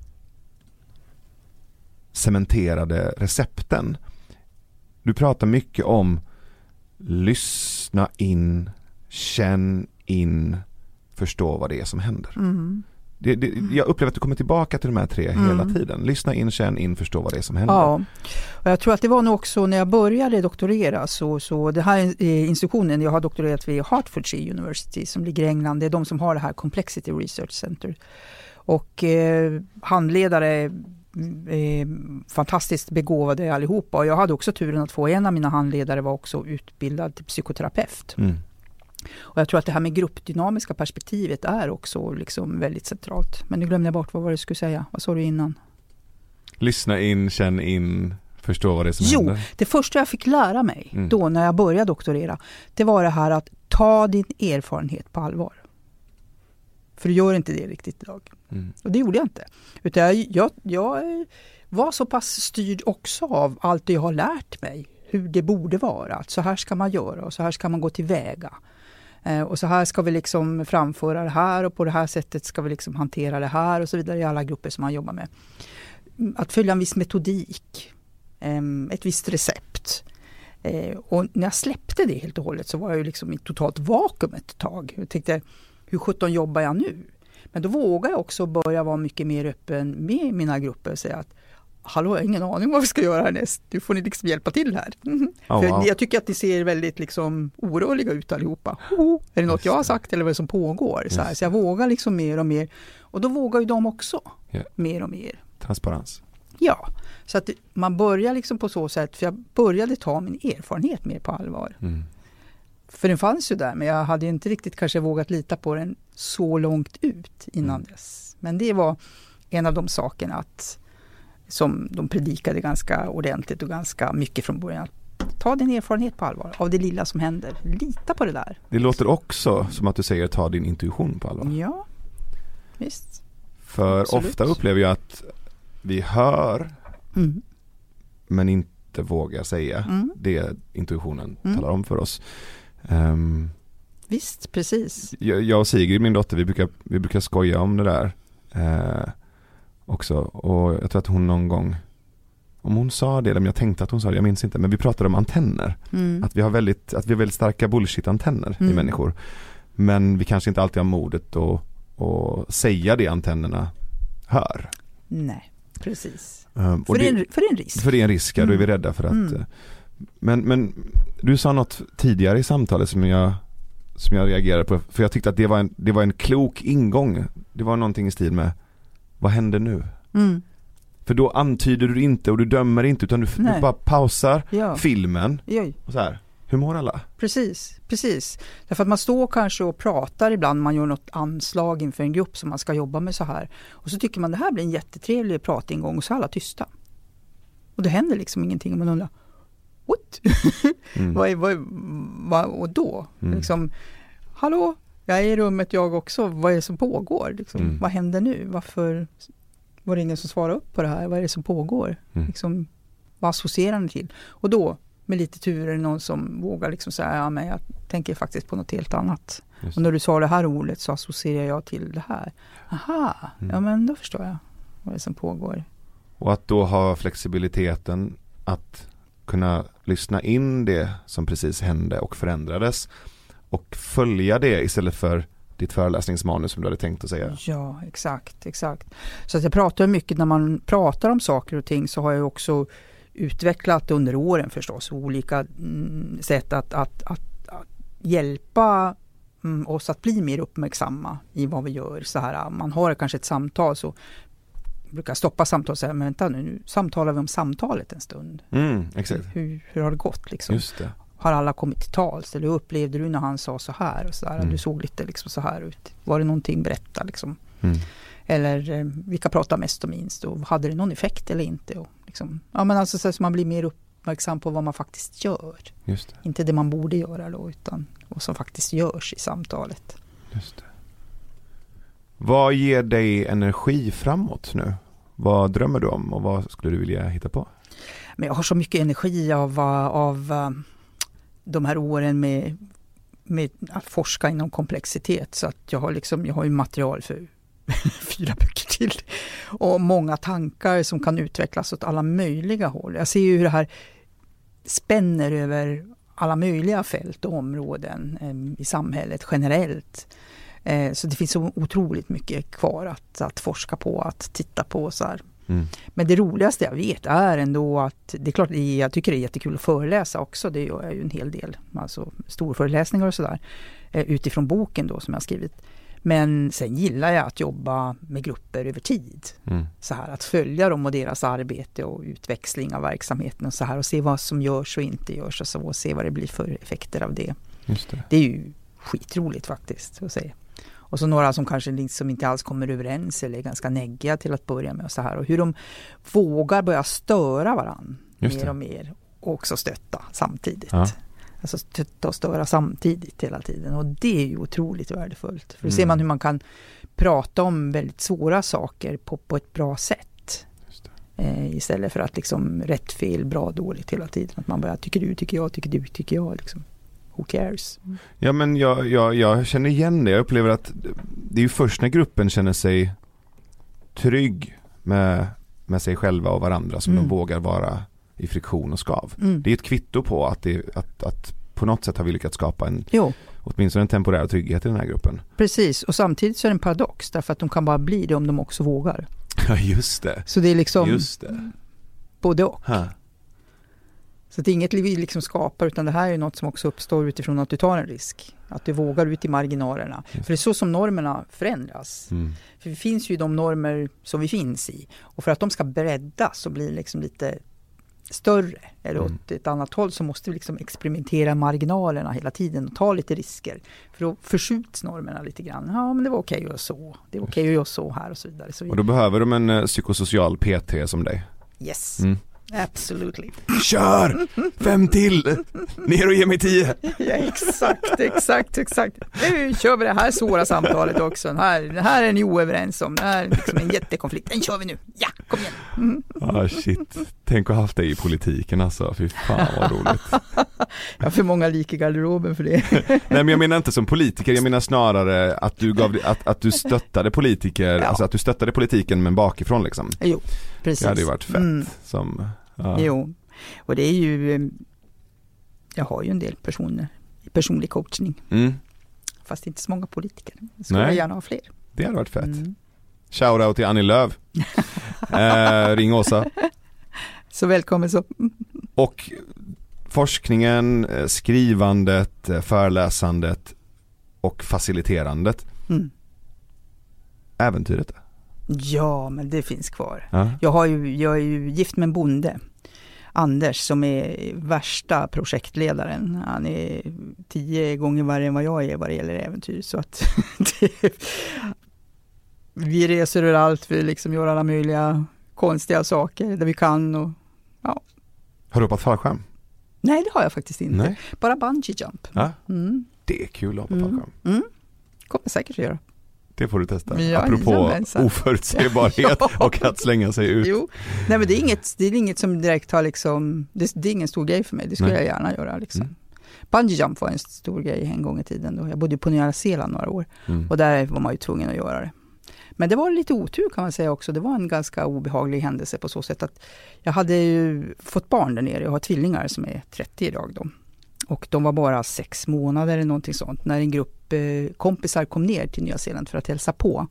cementerade recepten. Du pratar mycket om lyssna in, känn in, förstå vad det är som händer. Mm. Det, det, jag upplever att du kommer tillbaka till de här tre Mm. hela tiden. Lyssna in, känn in, förstå vad det är som händer. Ja, och jag tror att det var nog också när jag började doktorera så, så det här är institutionen, jag har doktorerat vid Hertfordshire University som ligger i England, det är de som har det här Complexity Research Center. Och eh, handledare eh, fantastiskt begåvade allihopa, och jag hade också turen att få en av mina handledare var också utbildad till psykoterapeut. Mm. Och jag tror att det här med gruppdynamiska perspektivet är också liksom väldigt centralt. Men nu glömde jag bort vad var det du skulle säga. Vad sa du innan? Lyssna in, känn in, förstå vad det är som Jo, händer. det första jag fick lära mig Mm. då när jag började doktorera, det var det här att ta din erfarenhet på allvar. För du gör inte det riktigt idag. Mm. Och det gjorde jag inte. Utan jag, jag, jag var så pass styrd också av allt det jag har lärt mig. Hur det borde vara. Att så här ska man göra och så här ska man gå tillväga. Eh, och så här ska vi liksom framföra det här och på det här sättet ska vi liksom hantera det här och så vidare i alla grupper som man jobbar med. Att följa en viss metodik. Eh, ett visst recept. Eh, och när jag släppte det helt och hållet så var jag ju liksom i totalt vakuum ett tag. Jag tänkte, hur sjutton jobbar jag nu? Men då vågar jag också börja vara mycket mer öppen med mina grupper och säga att hallå, jag har ingen aning vad vi ska göra härnäst. Nu får ni liksom hjälpa till här. Mm. Oh, För wow. jag tycker att ni ser väldigt liksom oroliga ut allihopa. Oh, är det något jag har sagt eller vad som pågår? Så, här. Så jag vågar liksom mer och mer. Och då vågar ju de också Yeah. mer och mer. Transparens. Ja, så att man börjar liksom på så sätt. För jag började ta min erfarenhet mer på allvar. Mm. För den fanns ju där, men jag hade inte riktigt kanske vågat lita på den så långt ut innan Mm. dess. Men det var en av de sakerna att, som de predikade ganska ordentligt och ganska mycket från början. Ta din erfarenhet på allvar av det lilla som händer. Lita på det där. Det låter också som att du säger ta din intuition på allvar. Ja, visst. För Absolut. ofta upplever jag att vi hör Mm. men inte vågar säga Mm. det intuitionen Mm. talar om för oss. Um, Visst, precis. jag, jag och Sigrid, min dotter, vi brukar, vi brukar skoja om det där eh, också. Och jag tror att hon någon gång, om hon sa det, eller om jag tänkte att hon sa det, jag minns inte, men vi pratade om antenner. Mm. Att vi har väldigt, att vi har väldigt starka bullshit-antenner Mm. i människor. Men vi kanske inte alltid har modet att, att säga det antennerna hör. Nej, precis. Um, För, och det, det, är en, för det är en risk. för det är en risk, ja, då är vi Mm. rädda för att... Mm. eh, Men, men du sa något tidigare i samtalet som jag, som jag reagerade på. För jag tyckte att det var, en, det var en klok ingång. Det var någonting i stil med, vad händer nu? Mm. För då antyder du inte och du dömer inte, utan du, du Nej. bara pausar Ja. filmen Oj. och så här, hur mår alla? Precis, precis. Därför att man står kanske och pratar ibland, man gör något anslag inför en grupp som man ska jobba med så här. Och så tycker man det här blir en jättetrevlig pratingång och så är alla tysta. Och det händer liksom ingenting och man undrar, what? Mm. vad är, vad, är- vad, och då? Mm. Liksom, hallå, jag är i rummet jag också, vad är det som pågår? Liksom, Mm. Vad händer nu? Varför var det ingen som svarar upp på det här? Vad är det som pågår? Mm. Liksom, vad associerar ni till? Och då, med lite tur, är det någon som vågar liksom säga, ja men jag tänker faktiskt på något helt annat. Just Och när du sa det här ordet så associerar jag till det här. Aha, Mm. ja men då förstår jag vad det är som pågår. Och att då ha flexibiliteten att kunna lyssna in det som precis hände och förändrades och följa det istället för ditt föreläsningsmanus som du hade tänkt att säga. Ja, exakt, exakt. Så att jag pratar mycket, när man pratar om saker och ting så har jag också utvecklat under åren förstås olika mm, sätt att, att, att, att hjälpa mm, oss att bli mer uppmärksamma i vad vi gör. Så här, man har kanske ett samtal så jag brukar stoppa samtalet och säga, men vänta nu, nu samtalar vi om samtalet en stund. Mm, exakt. Hur, hur har det gått liksom? Just det. Har alla kommit till tals? Eller upplevde du när han sa så här? Och så där? Mm. Du såg lite liksom så här ut. Var det någonting, berätta liksom. Mm. Eller eh, vilka pratar mest och minst? Och hade det någon effekt eller inte? Och liksom, ja, men alltså så att man blir mer uppmärksam på vad man faktiskt gör. Just det. Inte det man borde göra då, utan vad som faktiskt görs i samtalet. Just det. Vad ger dig energi framåt nu? Vad drömmer du om och vad skulle du vilja hitta på? Men jag har så mycket energi av, av uh, de här åren med, med att forska inom komplexitet. Så att jag har, liksom, jag har ju material för fyra böcker till. Och många tankar som kan utvecklas åt alla möjliga håll. Jag ser ju hur det här spänner över alla möjliga fält och områden eh, i samhället generellt. Eh, så det finns så otroligt mycket kvar att, att forska på, att titta på så här. Mm. Men det roligaste jag vet är ändå att det är klart, jag tycker det är jättekul att föreläsa också. Det gör jag ju en hel del, alltså storföreläsningar och sådär utifrån boken då som jag har skrivit. Men sen gillar jag att jobba med grupper över tid. Mm. Så här, att följa dem och deras arbete och utväxling av verksamheten och så här och se vad som görs och inte görs och så och se vad det blir för effekter av det. Just det. Det är ju skitroligt faktiskt att se. Och så några som kanske liksom inte alls kommer överens eller är ganska neggiga till att börja med och så här. Och hur de vågar börja störa varann Just mer det. och mer. Och också stötta samtidigt. Ja. Alltså stötta och störa samtidigt hela tiden. Och det är ju otroligt värdefullt. För då Mm. ser man hur man kan prata om väldigt svåra saker på, på ett bra sätt. Just Eh, istället för att liksom rätt, fel, bra, dåligt hela tiden. Att man bara, tycker du, tycker jag, tycker du, tycker jag. Liksom. Who cares? Mm. Ja, men jag, jag, jag känner igen det. Jag upplever att det är ju först när gruppen känner sig trygg med, med sig själva och varandra som mm. de vågar vara i friktion och skav. Mm. Det är ett kvitto på att, det, att, att på något sätt har vi lyckats skapa en, jo. åtminstone en temporär trygghet i den här gruppen. Precis, och samtidigt så är det en paradox därför att de kan bara bli det om de också vågar. Ja, just det. Så det är liksom just det. Både och. Ha. Så det är inget vi liksom skapar, utan det här är något som också uppstår utifrån att du tar en risk. Att du vågar ut i marginalerna. Just. För det är så som normerna förändras. Mm. För det finns ju de normer som vi finns i. Och för att de ska breddas så blir det liksom lite större eller mm. åt ett annat håll, så måste vi liksom experimentera marginalerna hela tiden och ta lite risker. För då förskjuts normerna lite grann. Ja, men det var okej att göra så. Det var okej att göra så här och så vidare. Så vi... Och då behöver de en uh, psykosocial P T som dig. Yes. Mm. Absolutely. Kör! Fem till! Ner och ge mig tio! Ja, exakt, exakt, exakt. Nu kör vi det här svåra samtalet också. Den här, den här är ni oöverens om. Det här är liksom en jättekonflikt. Den kör vi nu. Ja, kom igen. Mm. Ah, shit. Tänk att ha haft dig i politiken alltså. Fy fan vad roligt. Jag har för många lik i garderoben för det. Nej, men jag menar inte som politiker. Jag menar snarare att du, gav, att, att du stöttade politiker. Ja. Alltså att du stöttade politiken men bakifrån liksom. Jo, precis. Det hade ju varit fett. Mm. Som... Ja. Jo, och det är ju, jag har ju en del personer i personlig coachning. Mm. Fast inte så många politiker. Jag skulle Nej. gärna ha fler. Det hade varit fett. Mm. Shoutout till Annie Lööf. eh, ring Åsa. Så välkommen så. Och forskningen, skrivandet, föreläsandet och faciliterandet. Mm. Äventyret. Ja, men det finns kvar. Ja. Jag, har ju, jag är ju gift med en bonde, Anders, som är värsta projektledaren. Han är tio gånger värre än vad jag är vad det gäller äventyr. Så att det, vi reser över allt, vi liksom gör alla möjliga konstiga saker där vi kan. Och, ja. Har du hoppat fallskärm? Nej, det har jag faktiskt inte. Nej. Bara bungee jump. Ja. Mm. Det är kul att hoppa mm. fallskärm. Mm. Kommer säkert att göra. Det får du testa. Ja, apropå oförutsägbarhet ja. och att slänga sig ut. Jo. Nej, men det är inget, det är inget som direkt har liksom, det, det är ingen stor grej för mig. Det skulle Nej. jag gärna göra liksom. Mm. Bungee jump var en stor grej en gång i tiden då. Jag bodde på Nya Zeeland några år mm. och där var man ju tvungen att göra det. Men det var lite otur kan man säga också. Det var en ganska obehaglig händelse på så sätt att jag hade ju fått barn där nere. Jag har tvillingar som är trettio idag då. Och de var bara sex månader eller någonting sånt när en grupp eh, kompisar kom ner till Nya Zeeland för att hälsa på.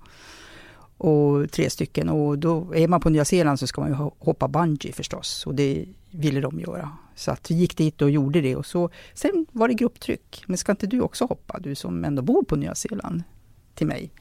Och tre stycken. Och då är man på Nya Zeeland så ska man ju hoppa bungee förstås. Och det ville de göra. Så att vi gick dit och gjorde det. Och så, sen var det grupptryck. Men ska inte du också hoppa? Du som ändå bor på Nya Zeeland. Till mig.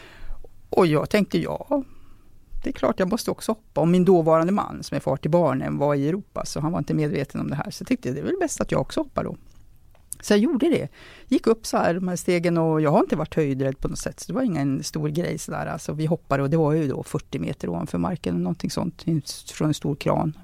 Och jag tänkte ja, det är klart jag måste också hoppa. Och min dåvarande man som är far till barnen var i Europa. Så han var inte medveten om det här. Så jag tyckte det är väl bäst att jag också hoppar då. Så jag gjorde det. Gick upp så här de här stegen och jag har inte varit höjdrädd på något sätt. Så det var ingen stor grej så där. Alltså vi hoppade och det var ju då fyrtio meter ovanför marken. Någonting sånt från en stor kran.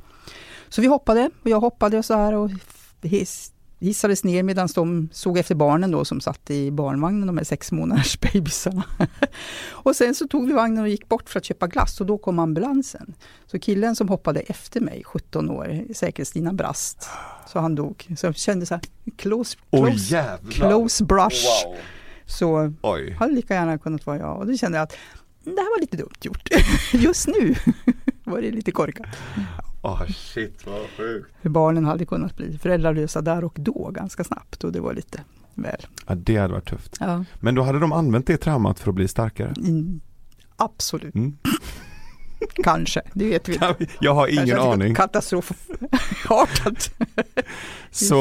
Så vi hoppade och jag hoppade och så här och hiss, hissades ner medan de såg efter barnen då som satt i barnvagnen, de här sex månaders bebisarna. Och sen så tog vi vagnen och gick bort för att köpa glass och då kom ambulansen. Så killen som hoppade efter mig, sjutton år, säkerhetslinan brast. Så han dog. Så jag kände så här, close, close, oh, close brush. Wow. Så Oj. hade lika gärna kunnat vara jag. Och då kände jag att det här var lite dumt gjort. Just nu var det lite korkat. Åh oh, shit, vad sjukt. Barnen hade kunnat bli föräldralösa där och då ganska snabbt och det var lite väl. Ja, det hade varit tufft. Ja. Men då hade de använt det traumat för att bli starkare? Mm, absolut. Mm. Kanske, det vet vi inte. Jag har ingen Kanske aning. Katastrofartat. Så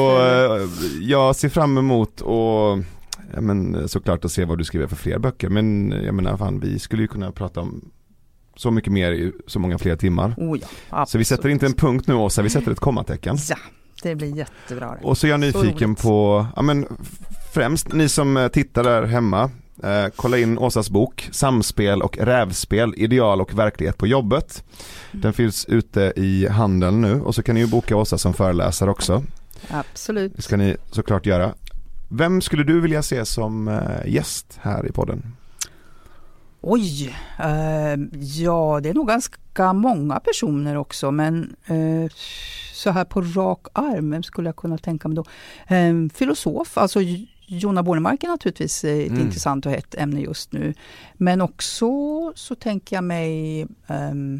jag ser fram emot och ja, men, såklart att se vad du skriver för fler böcker. Men jag menar, fan, vi skulle ju kunna prata om så mycket mer i så många fler timmar. Oh ja, så vi sätter inte en punkt nu, Åsa, vi sätter ett kommatecken. Ja, det blir jättebra. Och så är jag nyfiken så på, ja men främst ni som tittar där hemma, eh, kolla in Åsas bok Samspel och rävspel, ideal och verklighet på jobbet. Mm. Den finns ute i handeln nu och så kan ni ju boka Åsa som föreläsare också. Absolut. Det ska ni såklart göra. Vem skulle du vilja se som eh, gäst här i podden? Oj, eh, ja det är nog ganska många personer också, men eh, så här på rak arm, vem skulle jag kunna tänka mig då? Eh, filosof, alltså Jonna Bornemark är naturligtvis ett mm. intressant och hett ämne just nu. Men också så tänker jag mig um,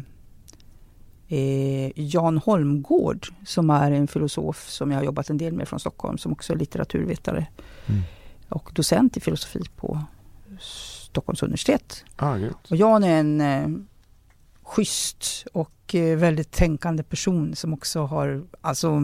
eh, Jan Holmgård som är en filosof som jag har jobbat en del med från Stockholm, som också är litteraturvetare mm. och docent i filosofi på Stockholms universitet. Ah, och Jan är en eh, schysst och eh, väldigt tänkande person som också har, alltså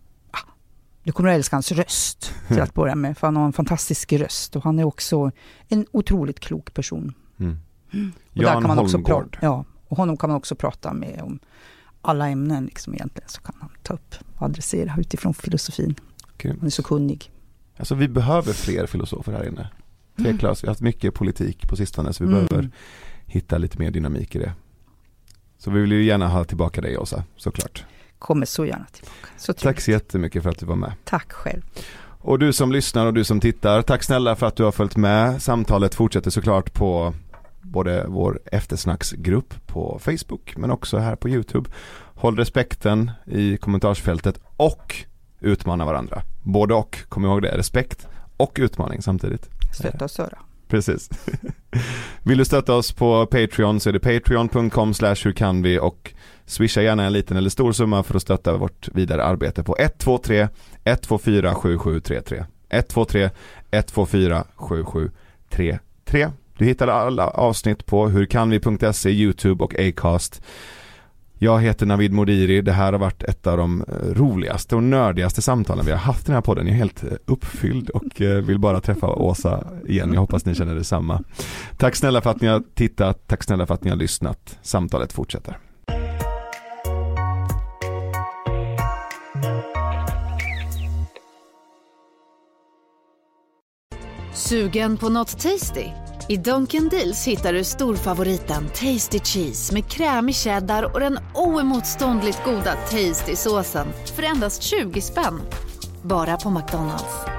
du kommer att älska hans röst till att börja med, för han har en fantastisk röst och han är också en otroligt klok person. Mm. Mm. Och Jan där kan man också Holmgård. prata, ja, och honom kan man också prata med om alla ämnen liksom egentligen, så kan han ta upp och adressera utifrån filosofin. Grymt. Han är så kunnig. Alltså vi behöver fler filosofer här inne. Tveklöst. Vi har haft mycket politik på sistone, så vi Mm. behöver hitta lite mer dynamik i det. Så vi vill ju gärna ha tillbaka dig, Åsa, såklart. Kommer så gärna tillbaka. Så tack så jättemycket för att du var med. Tack själv. Och du som lyssnar och du som tittar, tack snälla för att du har följt med. Samtalet fortsätter såklart på både vår eftersnacksgrupp på Facebook, men också här på YouTube. Håll respekten i kommentarsfältet och utmana varandra. Både och, kom ihåg det. Respekt och utmaning samtidigt. Stötta och störa. Precis. Vill du stötta oss på Patreon så är det patreon punkt com slash hur kan vi, och swisha gärna en liten eller stor summa för att stötta vårt vidare arbete på ett två tre ett två fyra sju sju tre tre. ett två tre ett två fyra sju sju tre tre. Du hittar alla avsnitt på hurkanvi punkt se, YouTube och Acast. Jag heter Navid Modiri. Det här har varit ett av de roligaste och nördigaste samtalen vi har haft i den här podden. Jag är helt uppfylld och vill bara träffa Åsa igen. Jag hoppas ni känner detsamma. Tack snälla för att ni har tittat. Tack snälla för att ni har lyssnat. Samtalet fortsätter. Sugen på något tasty? I Dunkin' Deals hittar du storfavoriten Tasty Cheese med krämig cheddar och den oemotståndligt goda Tasty-såsen för endast tjugo spänn. Bara på McDonald's.